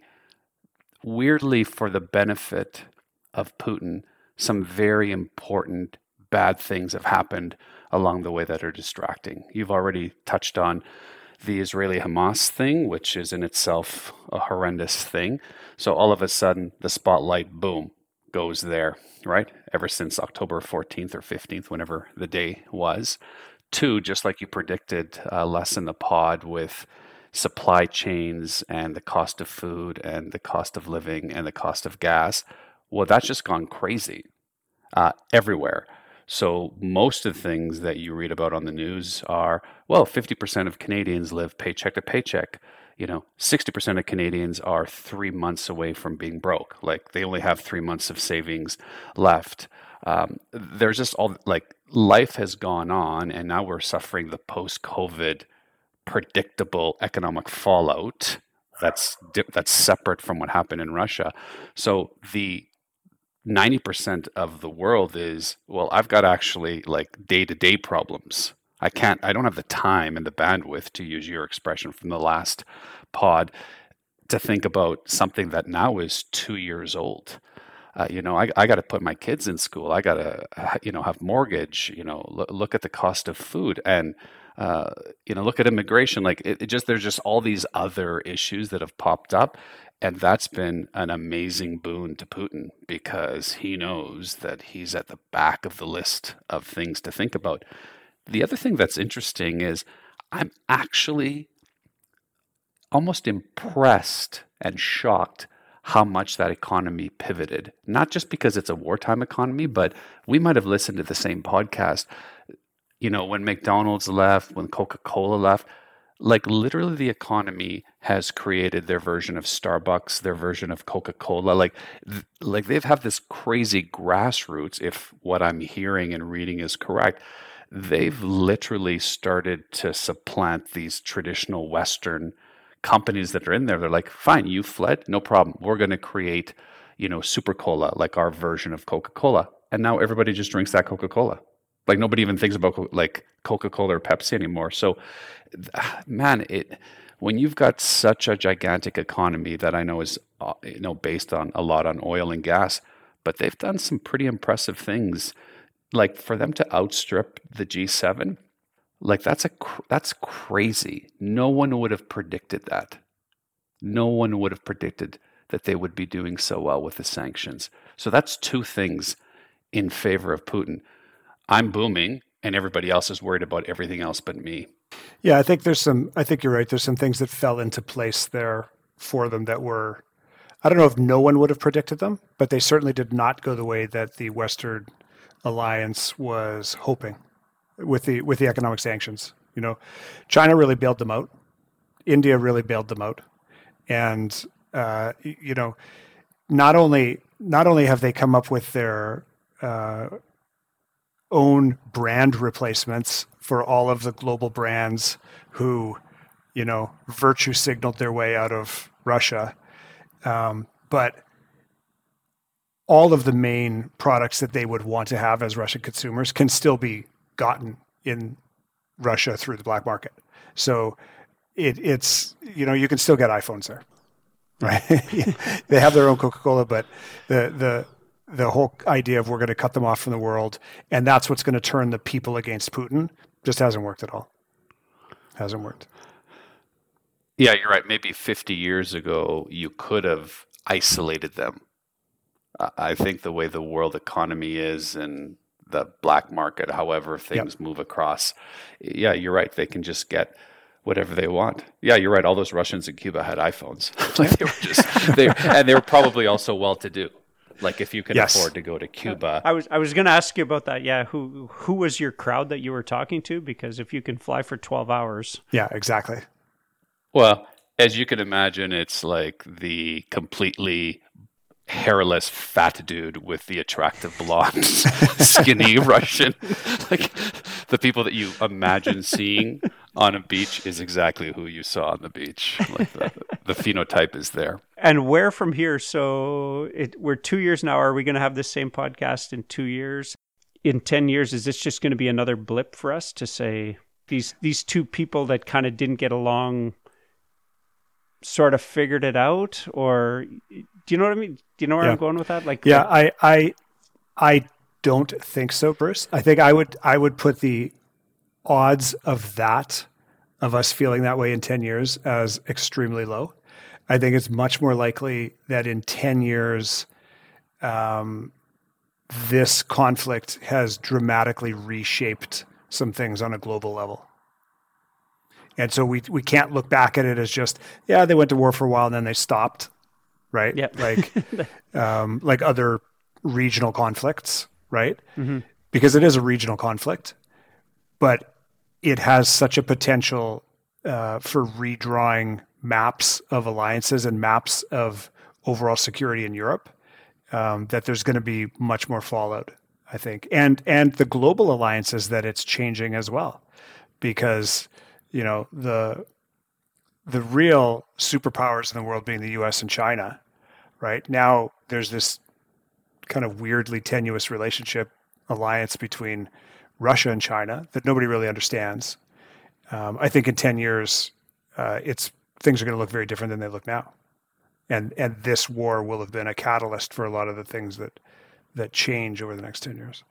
Weirdly, for the benefit of Putin, some very important bad things have happened along the way that are distracting. You've already touched on the Israeli-Hamas thing, which is in itself a horrendous thing. So all of a sudden, the spotlight, boom, goes there, right? Ever since October fourteenth or fifteenth, whenever the day was. Two, just like you predicted uh, less in the pod with supply chains and the cost of food and the cost of living and the cost of gas, well, that's just gone crazy. uh, everywhere. So most of the things that you read about on the news are, well, fifty percent of Canadians live paycheck to paycheck. You know, sixty percent of Canadians are three months away from being broke. Like they only have three months of savings left. Um, there's just all like life has gone on, and now we're suffering the post-COVID predictable economic fallout that's di- that's separate from what happened in Russia. So the ninety percent of the world is, well, I've got actually like day-to-day problems. I can't, I don't have the time and the bandwidth, to use your expression from the last pod, to think about something that now is two years old. Uh, you know, I, I got to put my kids in school. I got to, you know, have mortgage, you know, lo- look at the cost of food and, uh, you know, look at immigration. Like it, it just, there's just all these other issues that have popped up. And that's been an amazing boon to Putin because he knows that he's at the back of the list of things to think about. The other thing that's interesting is I'm actually almost impressed and shocked how much that economy pivoted. Not just because it's a wartime economy, but we might have listened to the same podcast. You know, when McDonald's left, when Coca-Cola left, like literally the economy has created their version of Starbucks, their version of Coca-Cola. Like, th- like they've have this crazy grassroots, if what I'm hearing and reading is correct. They've literally started to supplant these traditional Western companies that are in there. They're like, fine, you fled, no problem. We're going to create, you know, Super Cola, like our version of Coca-Cola. And now everybody just drinks that Coca-Cola. Like nobody even thinks about co- like Coca-Cola or Pepsi anymore. So, man, it when you've got such a gigantic economy that I know is, uh, you know, based on a lot on oil and gas, but they've done some pretty impressive things. Like for them to outstrip the G seven, like that's a cr- that's crazy. No one would have predicted that. No one would have predicted that they would be doing so well with the sanctions. So that's two things in favor of Putin. I'm booming, and everybody else is worried about everything else but me. Yeah, I think there's some. I think you're right. There's some things that fell into place there for them that were. I don't know if no one would have predicted them, but they certainly did not go the way that the Western alliance was hoping with the with the economic sanctions. You know, China really bailed them out. India really bailed them out, and uh, you know, not only not only have they come up with their uh, own brand replacements for all of the global brands who, you know, virtue signaled their way out of Russia, um, but all of the main products that they would want to have as Russian consumers can still be gotten in Russia through the black market. So it, it's, you know, you can still get iPhones there, right? They have their own Coca-Cola, but the, the, the whole idea of we're going to cut them off from the world and that's what's going to turn the people against Putin just hasn't worked at all. Hasn't worked. Yeah, you're right. Maybe fifty years ago, you could have isolated them. I think the way the world economy is and the black market, however things yep. move across, yeah, you're right. They can just get whatever they want. Yeah, you're right. All those Russians in Cuba had iPhones. Like they were just, they, and they were probably also well-to-do. Like if you can yes. afford to go to Cuba. I was I was going to ask you about that. Yeah, who who was your crowd that you were talking to? Because if you can fly for twelve hours. Yeah, exactly. Well, as you can imagine, it's like the completely hairless fat dude with the attractive blonde skinny Russian. Like the people that you imagine seeing on a beach is exactly who you saw on the beach. Like the, the phenotype is there. And where from here? So it, we're two years now. Are we going to have this same podcast in two years? In ten years, is this just going to be another blip for us to say these these two people that kind of didn't get along sort of figured it out? Or do you know what I mean? Do you know where yeah. I'm going with that? Like, yeah, like, I, I, I don't think so, Bruce. I think I would, I would put the odds of that, of us feeling that way in ten years as extremely low. I think it's much more likely that in ten years, um, this conflict has dramatically reshaped some things on a global level. And so we we can't look back at it as just, yeah, they went to war for a while and then they stopped, right? Yeah. Like, um, like other regional conflicts, right? Mm-hmm. Because it is a regional conflict, but it has such a potential uh, for redrawing maps of alliances and maps of overall security in Europe um, that there's going to be much more fallout, I think, and and the global alliances that it's changing as well, because you know the the real superpowers in the world being the U S and China, right? Now there's this kind of weirdly tenuous relationship alliance between Russia and China that nobody really understands. Um, I think in ten years, uh, it's things are going to look very different than they look now, and and this war will have been a catalyst for a lot of the things that that change over the next ten years.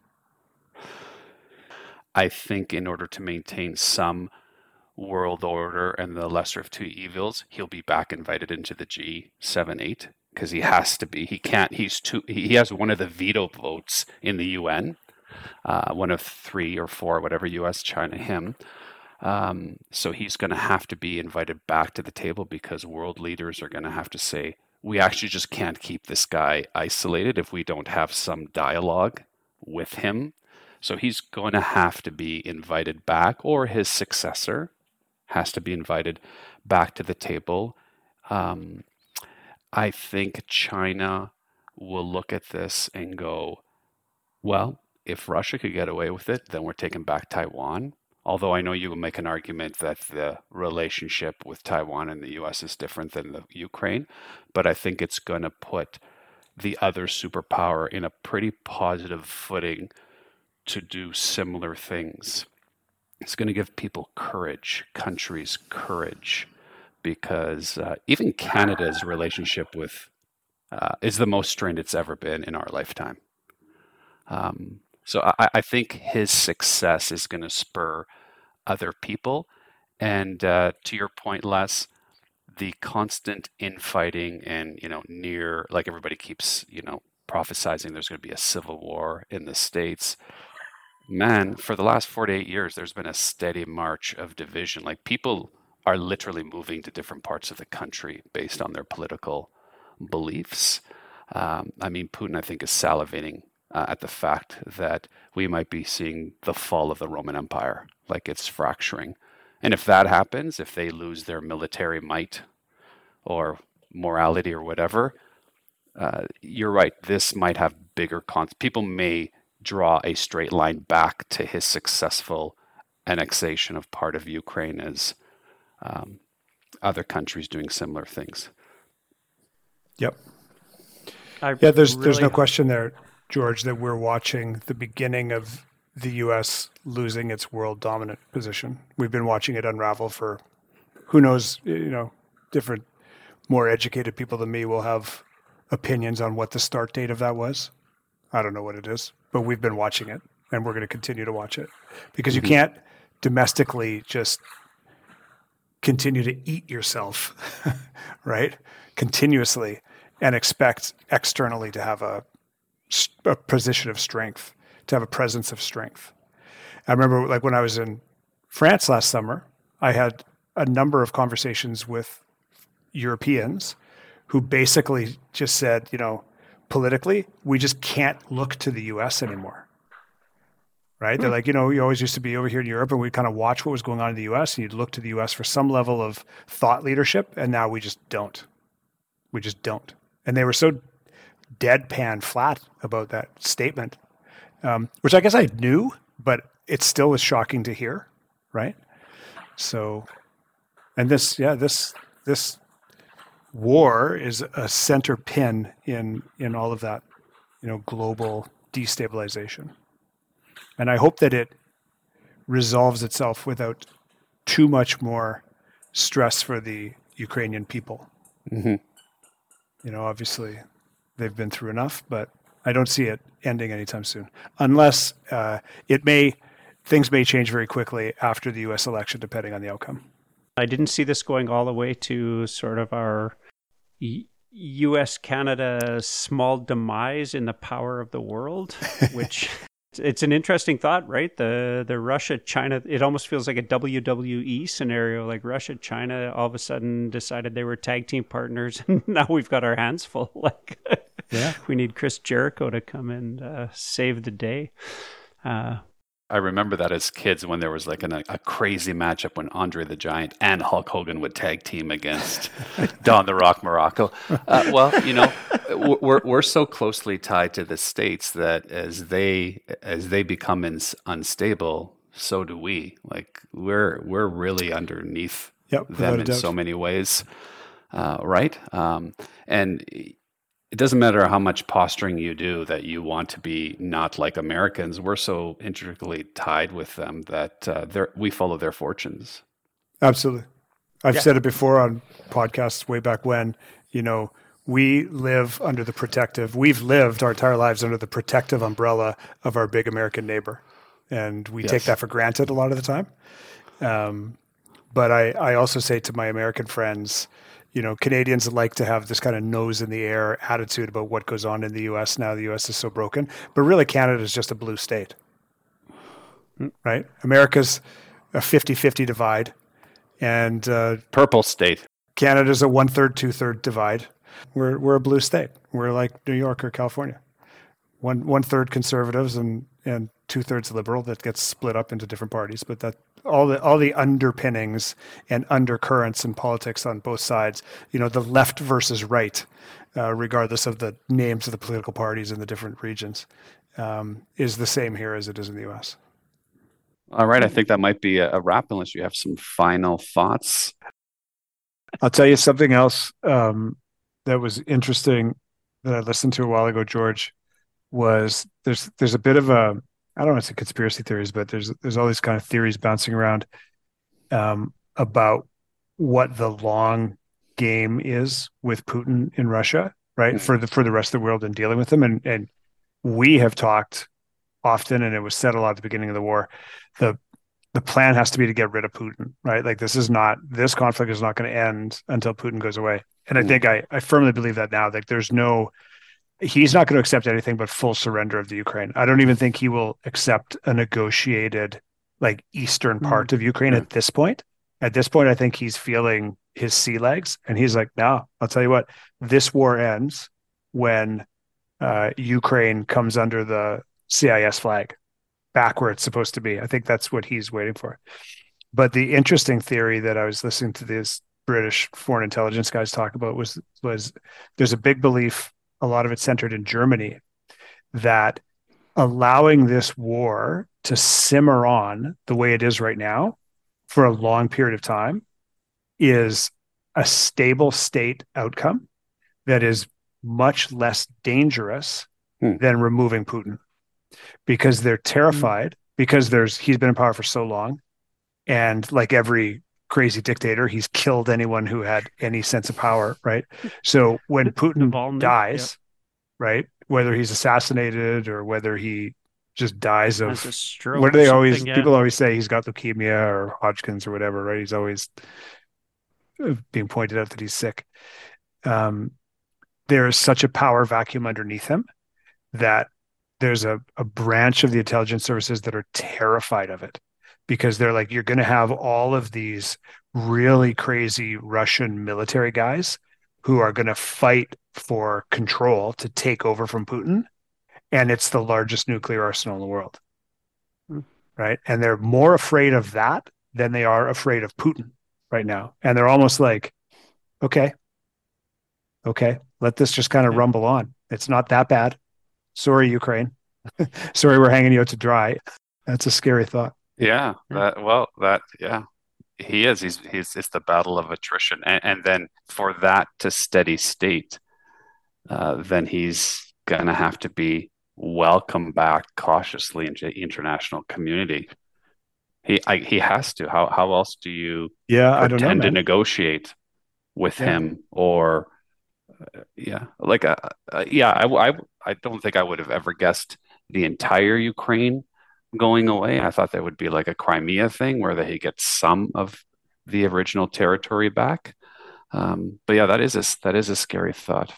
I think in order to maintain some world order and the lesser of two evils, he'll be back invited into the G seven, eight, because he has to be. He can't. He's too. He has one of the veto votes in the U N, uh, one of three or four, whatever, U S, China, him. Um, so he's going to have to be invited back to the table because world leaders are going to have to say, we actually just can't keep this guy isolated if we don't have some dialogue with him. So he's going to have to be invited back, or his successor has to be invited back to the table. Um, I think China will look at this and go, well, if Russia could get away with it, then we're taking back Taiwan. Although I know you will make an argument that the relationship with Taiwan and the U S is different than the Ukraine, but I think it's going to put the other superpower in a pretty positive footing to do similar things. It's going to give people courage, countries courage, because uh, even Canada's relationship with uh, is the most strained it's ever been in our lifetime. Um, so I, I think his success is going to spur other people. And uh, to your point, Les, the constant infighting and, you know, near, like everybody keeps, you know, prophesizing there's going to be a civil war in the States. Man, for the last forty-eight years, there's been a steady march of division. Like, people are literally moving to different parts of the country based on their political beliefs. Um, I mean, Putin, I think, is salivating uh, at the fact that we might be seeing the fall of the Roman Empire, like it's fracturing. And if that happens, if they lose their military might or morality or whatever, uh, you're right. This might have bigger cons. People may draw a straight line back to his successful annexation of part of Ukraine as um, other countries doing similar things. Yep. I Yeah, there's really there's no question there, George, that we're watching the beginning of the U S losing its world dominant position. We've been watching it unravel for who knows, you know, different, more educated people than me will have opinions on what the start date of that was. I don't know what it is, but we've been watching it and we're going to continue to watch it because Mm-hmm. you can't domestically just continue to eat yourself, right? Continuously and expect externally to have a, a position of strength, to have a presence of strength. I remember like when I was in France last summer, I had a number of conversations with Europeans who basically just said, you know, politically, we just can't look to the U S anymore, right? They're like, you know, you always used to be over here in Europe and we kind of watch what was going on in the U S and you'd look to the U S for some level of thought leadership. And now we just don't. We just don't. And they were so deadpan flat about that statement, um, which I guess I knew, but it still was shocking to hear, right? So, and this, yeah, this, this, war is a center pin in in all of that, you know, global destabilization. And I hope that it resolves itself without too much more stress for the Ukrainian people. Mm-hmm. You know, obviously they've been through enough, but I don't see it ending anytime soon, unless uh, it may, things may change very quickly after the U S election, depending on the outcome. I didn't see this going all the way to sort of our U S Canada small demise in the power of the world, which it's an interesting thought, right? The the Russia China, it almost feels like a W W E scenario, like Russia China all of a sudden decided they were tag team partners, and now we've got our hands full. Like, Yeah. We need Chris Jericho to come and uh, save the day. Uh, I remember that as kids when there was like an, a crazy matchup when Andre the Giant and Hulk Hogan would tag team against Don the Rock Morocco. Uh, well, you know, we're we're so closely tied to the States that as they as they become ins- unstable, so do we. Like we're we're really underneath Yep, without them a in doubt. so many ways, uh, right? Um, and it doesn't matter how much posturing you do that you want to be not like Americans. We're so intricately tied with them that uh, they're- we follow their fortunes. Absolutely. I've Yeah. said it before on podcasts way back when, you know, we live under the protective, we've lived our entire lives under the protective umbrella of our big American neighbor. And we take Yes. that for granted a lot of the time. Um, but I, I also say to my American friends, you know, Canadians like to have this kind of nose in the air attitude about what goes on in the U S now. The U S is so broken, but really Canada is just a blue state, right? America's a fifty-fifty divide, and uh, Purple state. Canada's a one-third, two-third divide. We're we're a blue state. We're like New York or California. One one-third conservatives and and two-thirds liberal that gets split up into different parties. But that all the all the underpinnings and undercurrents in politics on both sides, you know, the left versus right, uh, regardless of the names of the political parties in the different regions, um, is the same here as it is in the U S. All right. I think that might be a, a wrap unless you have some final thoughts. I'll tell you something else um, that was interesting that I listened to a while ago, George, was there's there's a bit of a, I don't know if it's a conspiracy theories, but there's there's all these kind of theories bouncing around um, about what the long game is with Putin in Russia, right? For the for the rest of the world and dealing with them. And and we have talked often, and it was said a lot at the beginning of the war, the the plan has to be to get rid of Putin, right? Like this is not, this conflict is not going to end until Putin goes away. And I Mm. think I, I firmly believe that now, like there's no, he's not going to accept anything but full surrender of the Ukraine. I don't even think he will accept a negotiated like eastern part of Ukraine Yeah. at this point. At this point, I think he's feeling his sea legs and he's like, no, I'll tell you what, this war ends when uh, Ukraine comes under the C I S flag, back where it's supposed to be. I think that's what he's waiting for. But the interesting theory that I was listening to these British foreign intelligence guys talk about was was there's a big belief, a lot of it centered in Germany, that allowing this war to simmer on the way it is right now for a long period of time is a stable state outcome that is much less dangerous Hmm. than removing Putin, because they're terrified because there's he's been in power for so long, and like every crazy dictator, he's killed anyone who had any sense of power, right? So when Putin Navalny, dies, right, whether he's assassinated or whether he just dies of Has a stroke what do or they always something, yeah. people always say he's got leukemia or Hodgkin's or whatever, right? He's always uh, being pointed out that he's sick. Um, there is such a power vacuum underneath him that there's a, a branch of the intelligence services that are terrified of it, because they're like, you're going to have all of these really crazy Russian military guys who are going to fight for control to take over from Putin. And it's the largest nuclear arsenal in the world. Right. And they're more afraid of that than they are afraid of Putin right now. And they're almost like, okay, okay, let this just kind of Yeah. rumble on. It's not that bad. Sorry, Ukraine. Sorry, we're hanging you out to dry. That's a scary thought. Yeah, Yeah. that well, that yeah, he is. He's he's. It's the battle of attrition, and, and then for that to steady state, uh, then he's gonna have to be welcomed back cautiously into the international community. He I, he has to. How how else do you Yeah, I don't know, pretend to man. negotiate with Yeah. him or uh, yeah, like uh, uh, yeah, I, w- I w- I don't think I would have ever guessed the entire Ukraine going away. I thought that would be like a Crimea thing where they get some of the original territory back. Um, but yeah, that is a s- that is a scary thought.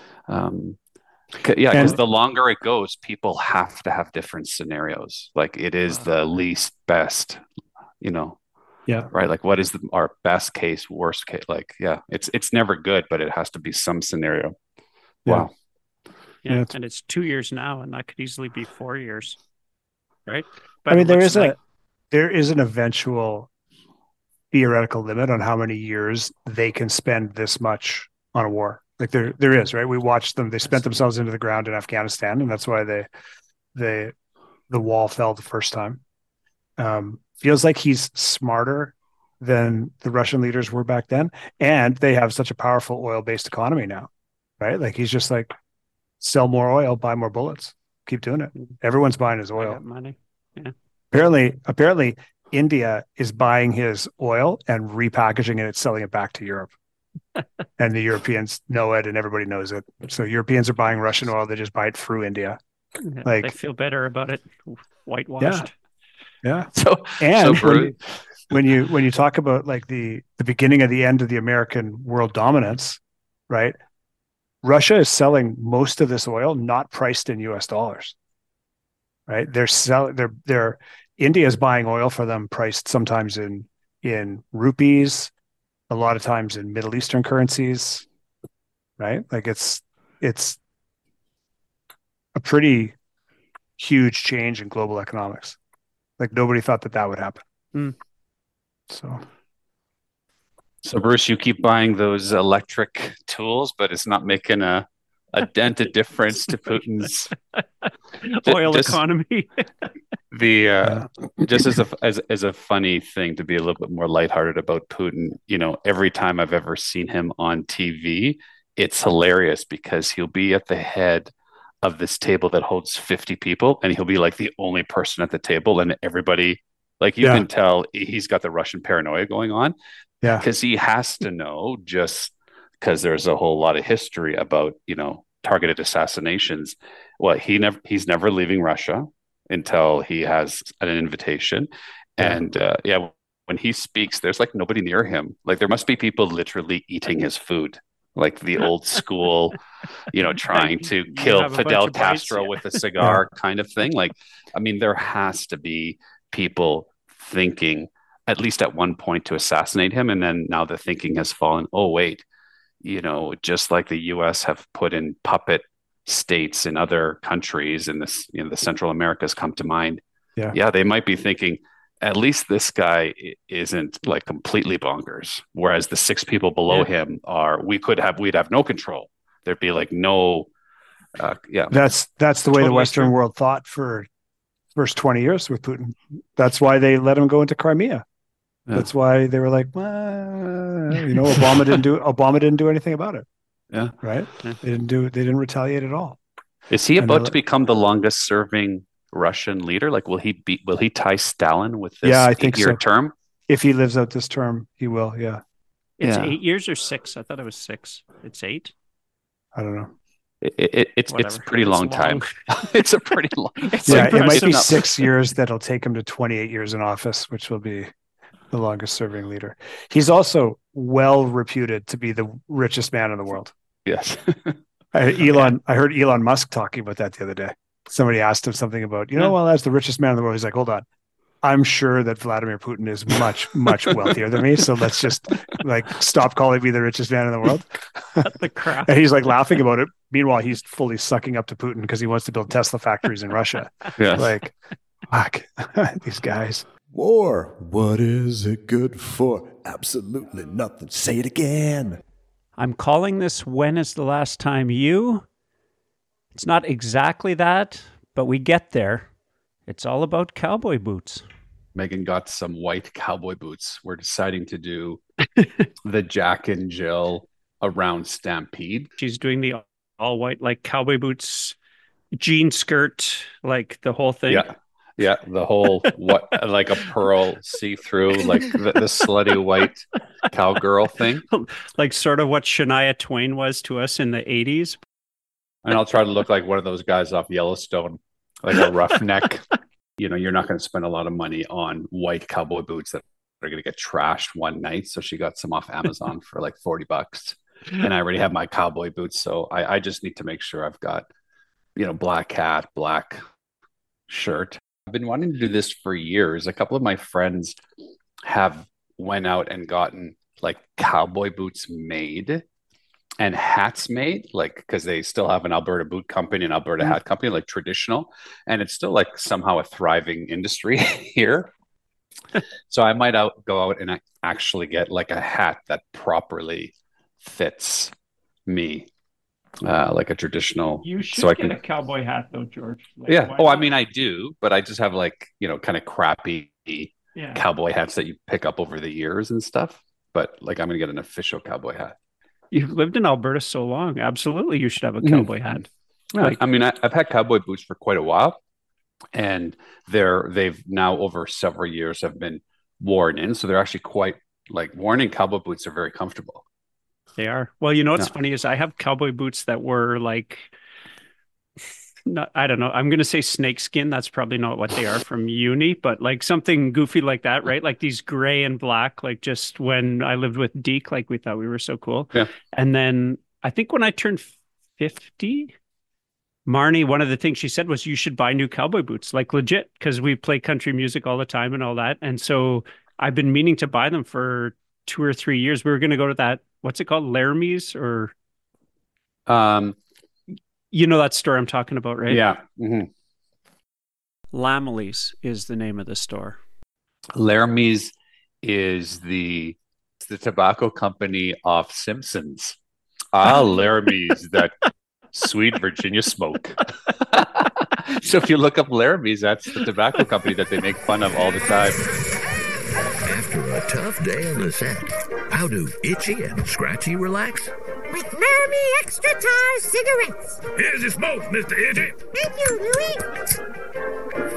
Um, c- yeah, because And the longer it goes, people have to have different scenarios. Like it is the least best, you know, yeah, right? Like what is the, our best case, worst case? Like yeah, it's it's never good, but it has to be some scenario. Yeah. Wow. Yeah, Yeah, it's- and it's two years now, and that could easily be four years, right? I But mean, it there looks is a like there is an eventual theoretical limit on how many years they can spend this much on a war. Like there there is, right? We watched them, they spent themselves into the ground in Afghanistan, and that's why they they the wall fell the first time. Um, feels like he's smarter than the Russian leaders were back then, and they have such a powerful oil-based economy now, right? Like he's just like sell more oil, buy more bullets, keep doing it. Everyone's buying his I oil. got money. Apparently, apparently, India is buying his oil and repackaging it and selling it back to Europe. And the Europeans know it, and everybody knows it. So Europeans are buying Russian oil; they just buy it through India. Yeah, Like- they feel better about it, whitewashed. Yeah, So, and so when, Bruce, you, when you when you talk about like the the beginning of the end of the American world dominance, right? Russia is selling most of this oil not priced in U S dollars, right? They're selling they're they're India is buying oil for them priced sometimes in in rupees, a lot of times in Middle Eastern currencies, right? Like it's it's a pretty huge change in global economics. Like nobody thought that that would happen. Hmm. So so Bruce, you keep buying those electric tools, but it's not making a a dent, a difference to Putin's Oil just- economy. the uh, just as a as as a funny thing to be a little bit more lighthearted about Putin. You know, every time I've ever seen him on T V, it's hilarious because he'll be at the head of this table that holds fifty people, and he'll be like the only person at the table, and everybody, like you Yeah. can tell he's got the Russian paranoia going on yeah, because he has to know, just because there's a whole lot of history about, you know, targeted assassinations. Well, he never he's never leaving Russia until he has an invitation. Yeah. And uh, yeah, when he speaks, there's like nobody near him. Like there must be people literally eating his food, like the old school, you know, trying to You kill have a bunch Fidel of bites, Castro yeah. with a cigar kind of thing. Like, I mean, there has to be people thinking, at least at one point, to assassinate him. And then now the thinking has fallen, oh, wait, you know, just like the U S have put in puppet states in other countries, in this, you know, the Central Americas come to mind. Yeah. Yeah, they might be thinking, at least this guy i- isn't like completely bonkers. Whereas the six people below Yeah. him are, we could have, we'd have no control. There'd be like no, uh, yeah, that's that's the way the Totally Western true. world thought for first twenty years with Putin. That's why they let him go into Crimea. Yeah. That's why they were like, well, you know, Obama didn't do Obama didn't do anything about it. Yeah. Right. Yeah. They didn't do they didn't retaliate at all. Is he And about they're to become the longest serving Russian leader? Like, will he be, will he tie Stalin with this Yeah, I think eight-year so. term? If he lives out this term, he will. Yeah. It's Yeah. eight years or six. I thought it was six. It's eight. I don't know. It, it, it's it's a Whatever. pretty It's long time. It's a pretty long. It's Yeah, like, it might it's be not- six years that'll take him to twenty-eight years in office, which will be the longest serving leader. He's also well reputed to be the richest man in the world. Yes. I, Elon, I heard Elon Musk talking about that the other day. Somebody asked him something about, you know, Yeah. well, that's the richest man in the world. He's like, hold on. I'm sure that Vladimir Putin is much, much wealthier than me. So let's just like stop calling me the richest man in the world. The crap. And he's like laughing about it. Meanwhile, he's fully sucking up to Putin because he wants to build Tesla factories in Russia. Yes. Like, fuck, these guys. War. What is it good for? Absolutely nothing. Say it again. I'm calling this When is the Last Time You? It's not exactly that, but we get there. It's all about cowboy boots. Megan got some white cowboy boots. We're deciding to do the Jack and Jill around Stampede. She's doing the all white, like cowboy boots, jean skirt, like the whole thing. Yeah. Yeah. The whole, what, like a pearl see through, like the, the slutty white cowgirl thing. Like sort of what Shania Twain was to us in the eighties. And I'll try to look like one of those guys off Yellowstone, like a roughneck. You know, you're not going to spend a lot of money on white cowboy boots that are going to get trashed one night. So she got some off Amazon for like forty bucks. And I already have my cowboy boots. So I, I just need to make sure I've got, you know, black hat, black shirt. I've been wanting to do this for years. A couple of my friends have went out and gotten like cowboy boots made. and hats made, like because they still have an Alberta boot company and Alberta Mm. hat company, like traditional, and it's still like somehow a thriving industry here. So I might out go out and ac- actually get like a hat that properly fits me, uh, like a traditional. You should so I get can, a cowboy hat, though, George. Like, yeah. why Oh, I not? mean, I do, but I just have like you know, kind of crappy yeah. cowboy hats that you pick up over the years and stuff. But like, I'm gonna get an official cowboy hat. You've lived in Alberta so long. Absolutely, you should have a Mhm. cowboy hat. Yeah, Like- I mean, I, I've had cowboy boots for quite a while, and they're they've now over several years have been worn in, so they're actually quite like worn in cowboy boots are very comfortable. They are. Well, you know what's Yeah. funny is I have cowboy boots that were like, not, I don't know. I'm going to say snakeskin. That's probably not what they are from uni, but like something goofy like that, right? Like these gray and black, like just when I lived with Deke, like we thought we were so cool. Yeah. And then I think when I turned fifty, Marnie, one of the things she said was you should buy new cowboy boots, like legit, because we play country music all the time and all that. And so I've been meaning to buy them for two or three years. We were going to go to that, what's it called? Laramie's, or Um, you know that store I'm talking about, right? yeah, mhm. Lamely's is the name of the store. Laramie's is the the tobacco company of Simpsons. Ah, Laramie's, that sweet Virginia smoke. So if you look up Laramie's, that's the tobacco company that they make fun of all the time. After a tough day on the set, how do Itchy and Scratchy relax? With Laramie Extra Tar cigarettes. Here's your smoke, Mister Itchy. Thank you, Louis.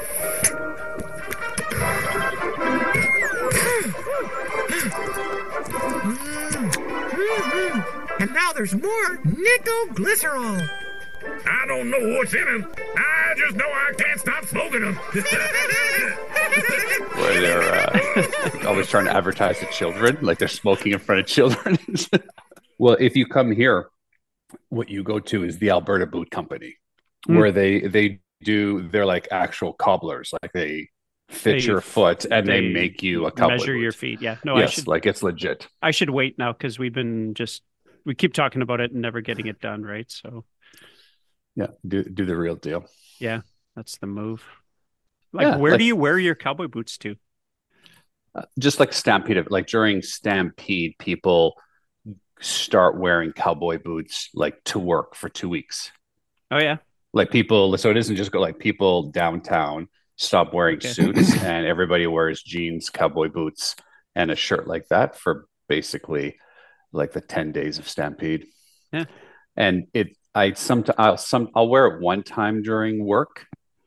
And now there's more nitroglycerol. I don't know what's in them. I just know I can't stop smoking them. Where they're uh, always trying to advertise to children, like they're smoking in front of children. Well, if you come here, what you go to is the Alberta Boot Company, Mm. where they they do they're like actual cobblers, like they fit They- your foot and they, they make you a cowboy Measure boot. your feet. Yeah. No, I yes, should like it's legit. I should wait now because we've been just we keep talking about it and never getting it done, right? So Yeah, do do the real deal. that's the move. Like, Yeah, where like- do you wear your cowboy boots to? Uh, just like Stampede, like during Stampede, people start wearing cowboy boots like to work for two weeks. Oh yeah. Like people, so it isn't just go like people downtown stop wearing Okay. suits and everybody wears jeans, cowboy boots, and a shirt like that for basically like the ten days of Stampede. Yeah. And it, I some, I'll some, I'll wear it one time during work,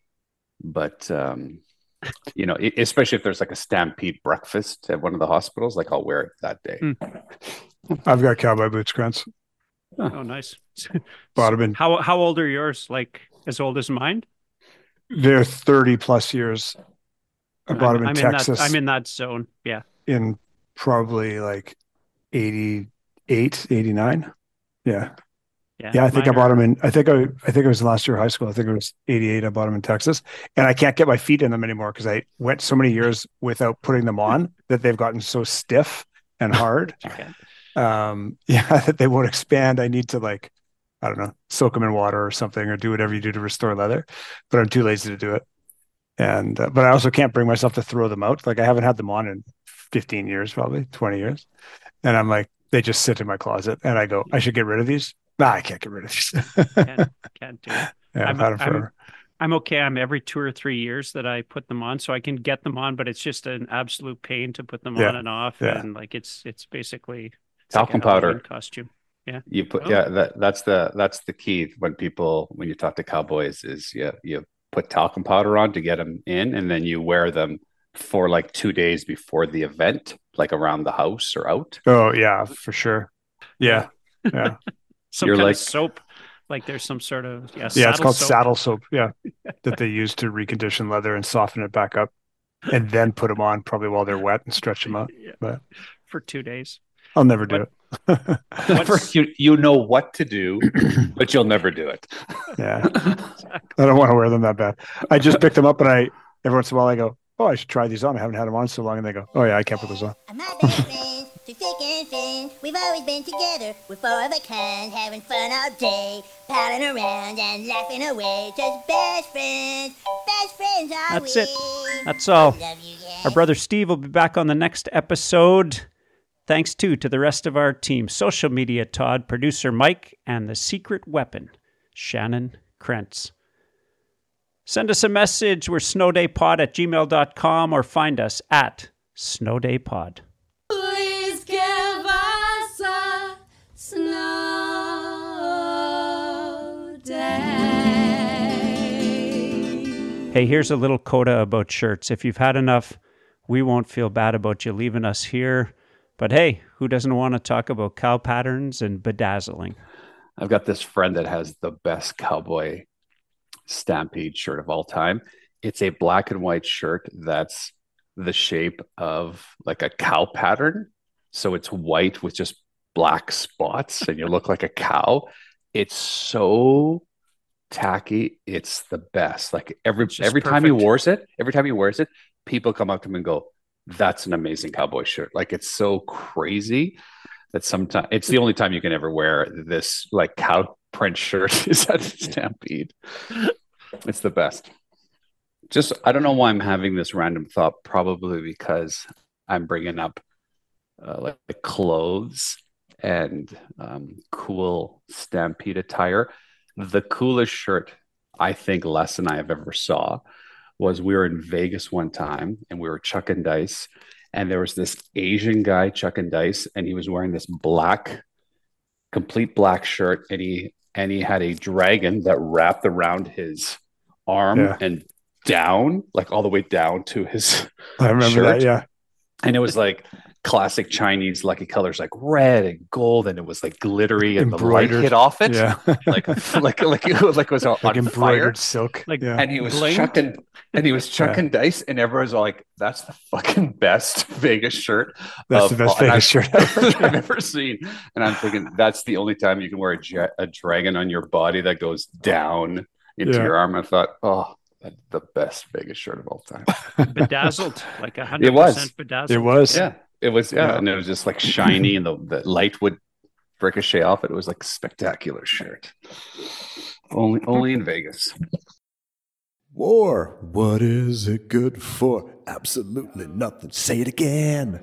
but um, you know, e- especially if there's like a Stampede breakfast at one of the hospitals, like I'll wear it that day. Mm. I've got cowboy boots, Grants. Oh, nice. Bought 'em in- How how old are yours? Like as old as mine? They're thirty plus years. I bought I'm, them in I'm Texas In that, I'm in that zone. Yeah. in probably like eighty-eight, eighty-nine. Yeah. Yeah. Yeah, I think I Mine bought are- them in. I think I, I think it was last year of high school. I think it was eighty-eight. I bought them in Texas, and I can't get my feet in them anymore because I went so many years without putting them on that they've gotten so stiff and hard. Okay. Um, yeah, that they won't expand. I need to like, I don't know, soak them in water or something, or do whatever you do to restore leather. But I'm too lazy to do it, and uh, but I also can't bring myself to throw them out. Like I haven't had them on in fifteen years, probably twenty years, and I'm like, they just sit in my closet, and I go, I should get rid of these. Nah, I can't get rid of these. Can't, can't do it. Yeah, I'm- I've had them I'm- forever. I'm okay. I'm every two or three years that I put them on, so I can get them on, but it's just an absolute pain to put them Yeah, on and off, yeah. and like it's it's basically it's like a Talcum powder. Halloween costume. You put Oh. yeah, that that's the that's the key when people when you talk to cowboys is yeah, you put talcum powder on to get them in, and then you wear them for like two days before the event, like around the house or out. Oh yeah, for sure. Yeah, yeah, Some You're kind like- of soap, like there's some sort of yeah. yeah. It's called soap. saddle soap. Yeah, that they use to recondition leather and soften it back up, and then put them on probably while they're wet and stretch them out. Yeah, But for two days. I'll never do What- it. What's- you you know what to do, but you'll never do it. Yeah, I don't want to wear them that bad. I just picked them up, and I every once in a while I go, oh, I should try these on. I haven't had them on so long, and they go, oh yeah, I can't put those on. My baby. two second friends. We've always been together. We're four of a kind, having fun all day, palling around and laughing away. Just best friends, best friends are That's we. it. That's all. Love you guys. Our brother Steve will be back on the next episode. Thanks, too, to the rest of our team. Social media, Todd, producer Mike, and the secret weapon, Shannon Krentz. Send us a message. We're snowdaypod at gmail dot com or find us at snowdaypod. Please give us a snow day. Hey, here's a little coda about shirts. If you've had enough, we won't feel bad about you leaving us here. But hey, who doesn't want to talk about cow patterns and bedazzling? I've got this friend that has the best cowboy Stampede shirt of all time. It's a black and white shirt that's the shape of like a cow pattern. So it's white with just black spots and you look like a cow. It's so tacky. It's the best. Like every It's just every time he perfect. wears it, every time he wears it, people come up to him and go, "That's an amazing cowboy shirt." Like it's so crazy that sometimes it's the only time you can ever wear this like cow print shirt is at Stampede. It's the best. Just, I don't know why I'm having this random thought, probably because I'm bringing up uh, like the clothes and um, cool Stampede attire. The coolest shirt I think Les and I have ever saw was we were in Vegas one time and we were chucking dice and there was this Asian guy chucking dice and he was wearing this black, complete black shirt and he and he had a dragon that wrapped around his arm Yeah. and down, like all the way down to his I remember shirt. that. Yeah. And it was like classic Chinese lucky colors, like red and gold, and it was like glittery, and the light Embroidered. hit off it, Yeah. like like like it was like it was on Like fire. embroidered silk. Like- yeah. And he was Bling. chucking, and he was chucking dice, and everyone's all like, "That's the fucking best Vegas shirt. That's of the best all-" and Vegas I've- shirt ever. I've ever seen." And I'm thinking that's the only time you can wear a, ja- a dragon on your body that goes down into Yeah. your arm. I thought, oh, that's the best Vegas shirt of all time. Bedazzled, like one hundred It was. percent bedazzled. It was. Yeah, it was. Yeah, Yeah. and it was just like shiny, and the, the light would ricochet off it. It was like a spectacular shirt. Only, only in Vegas. War. What is it good for? Absolutely nothing. Say it again.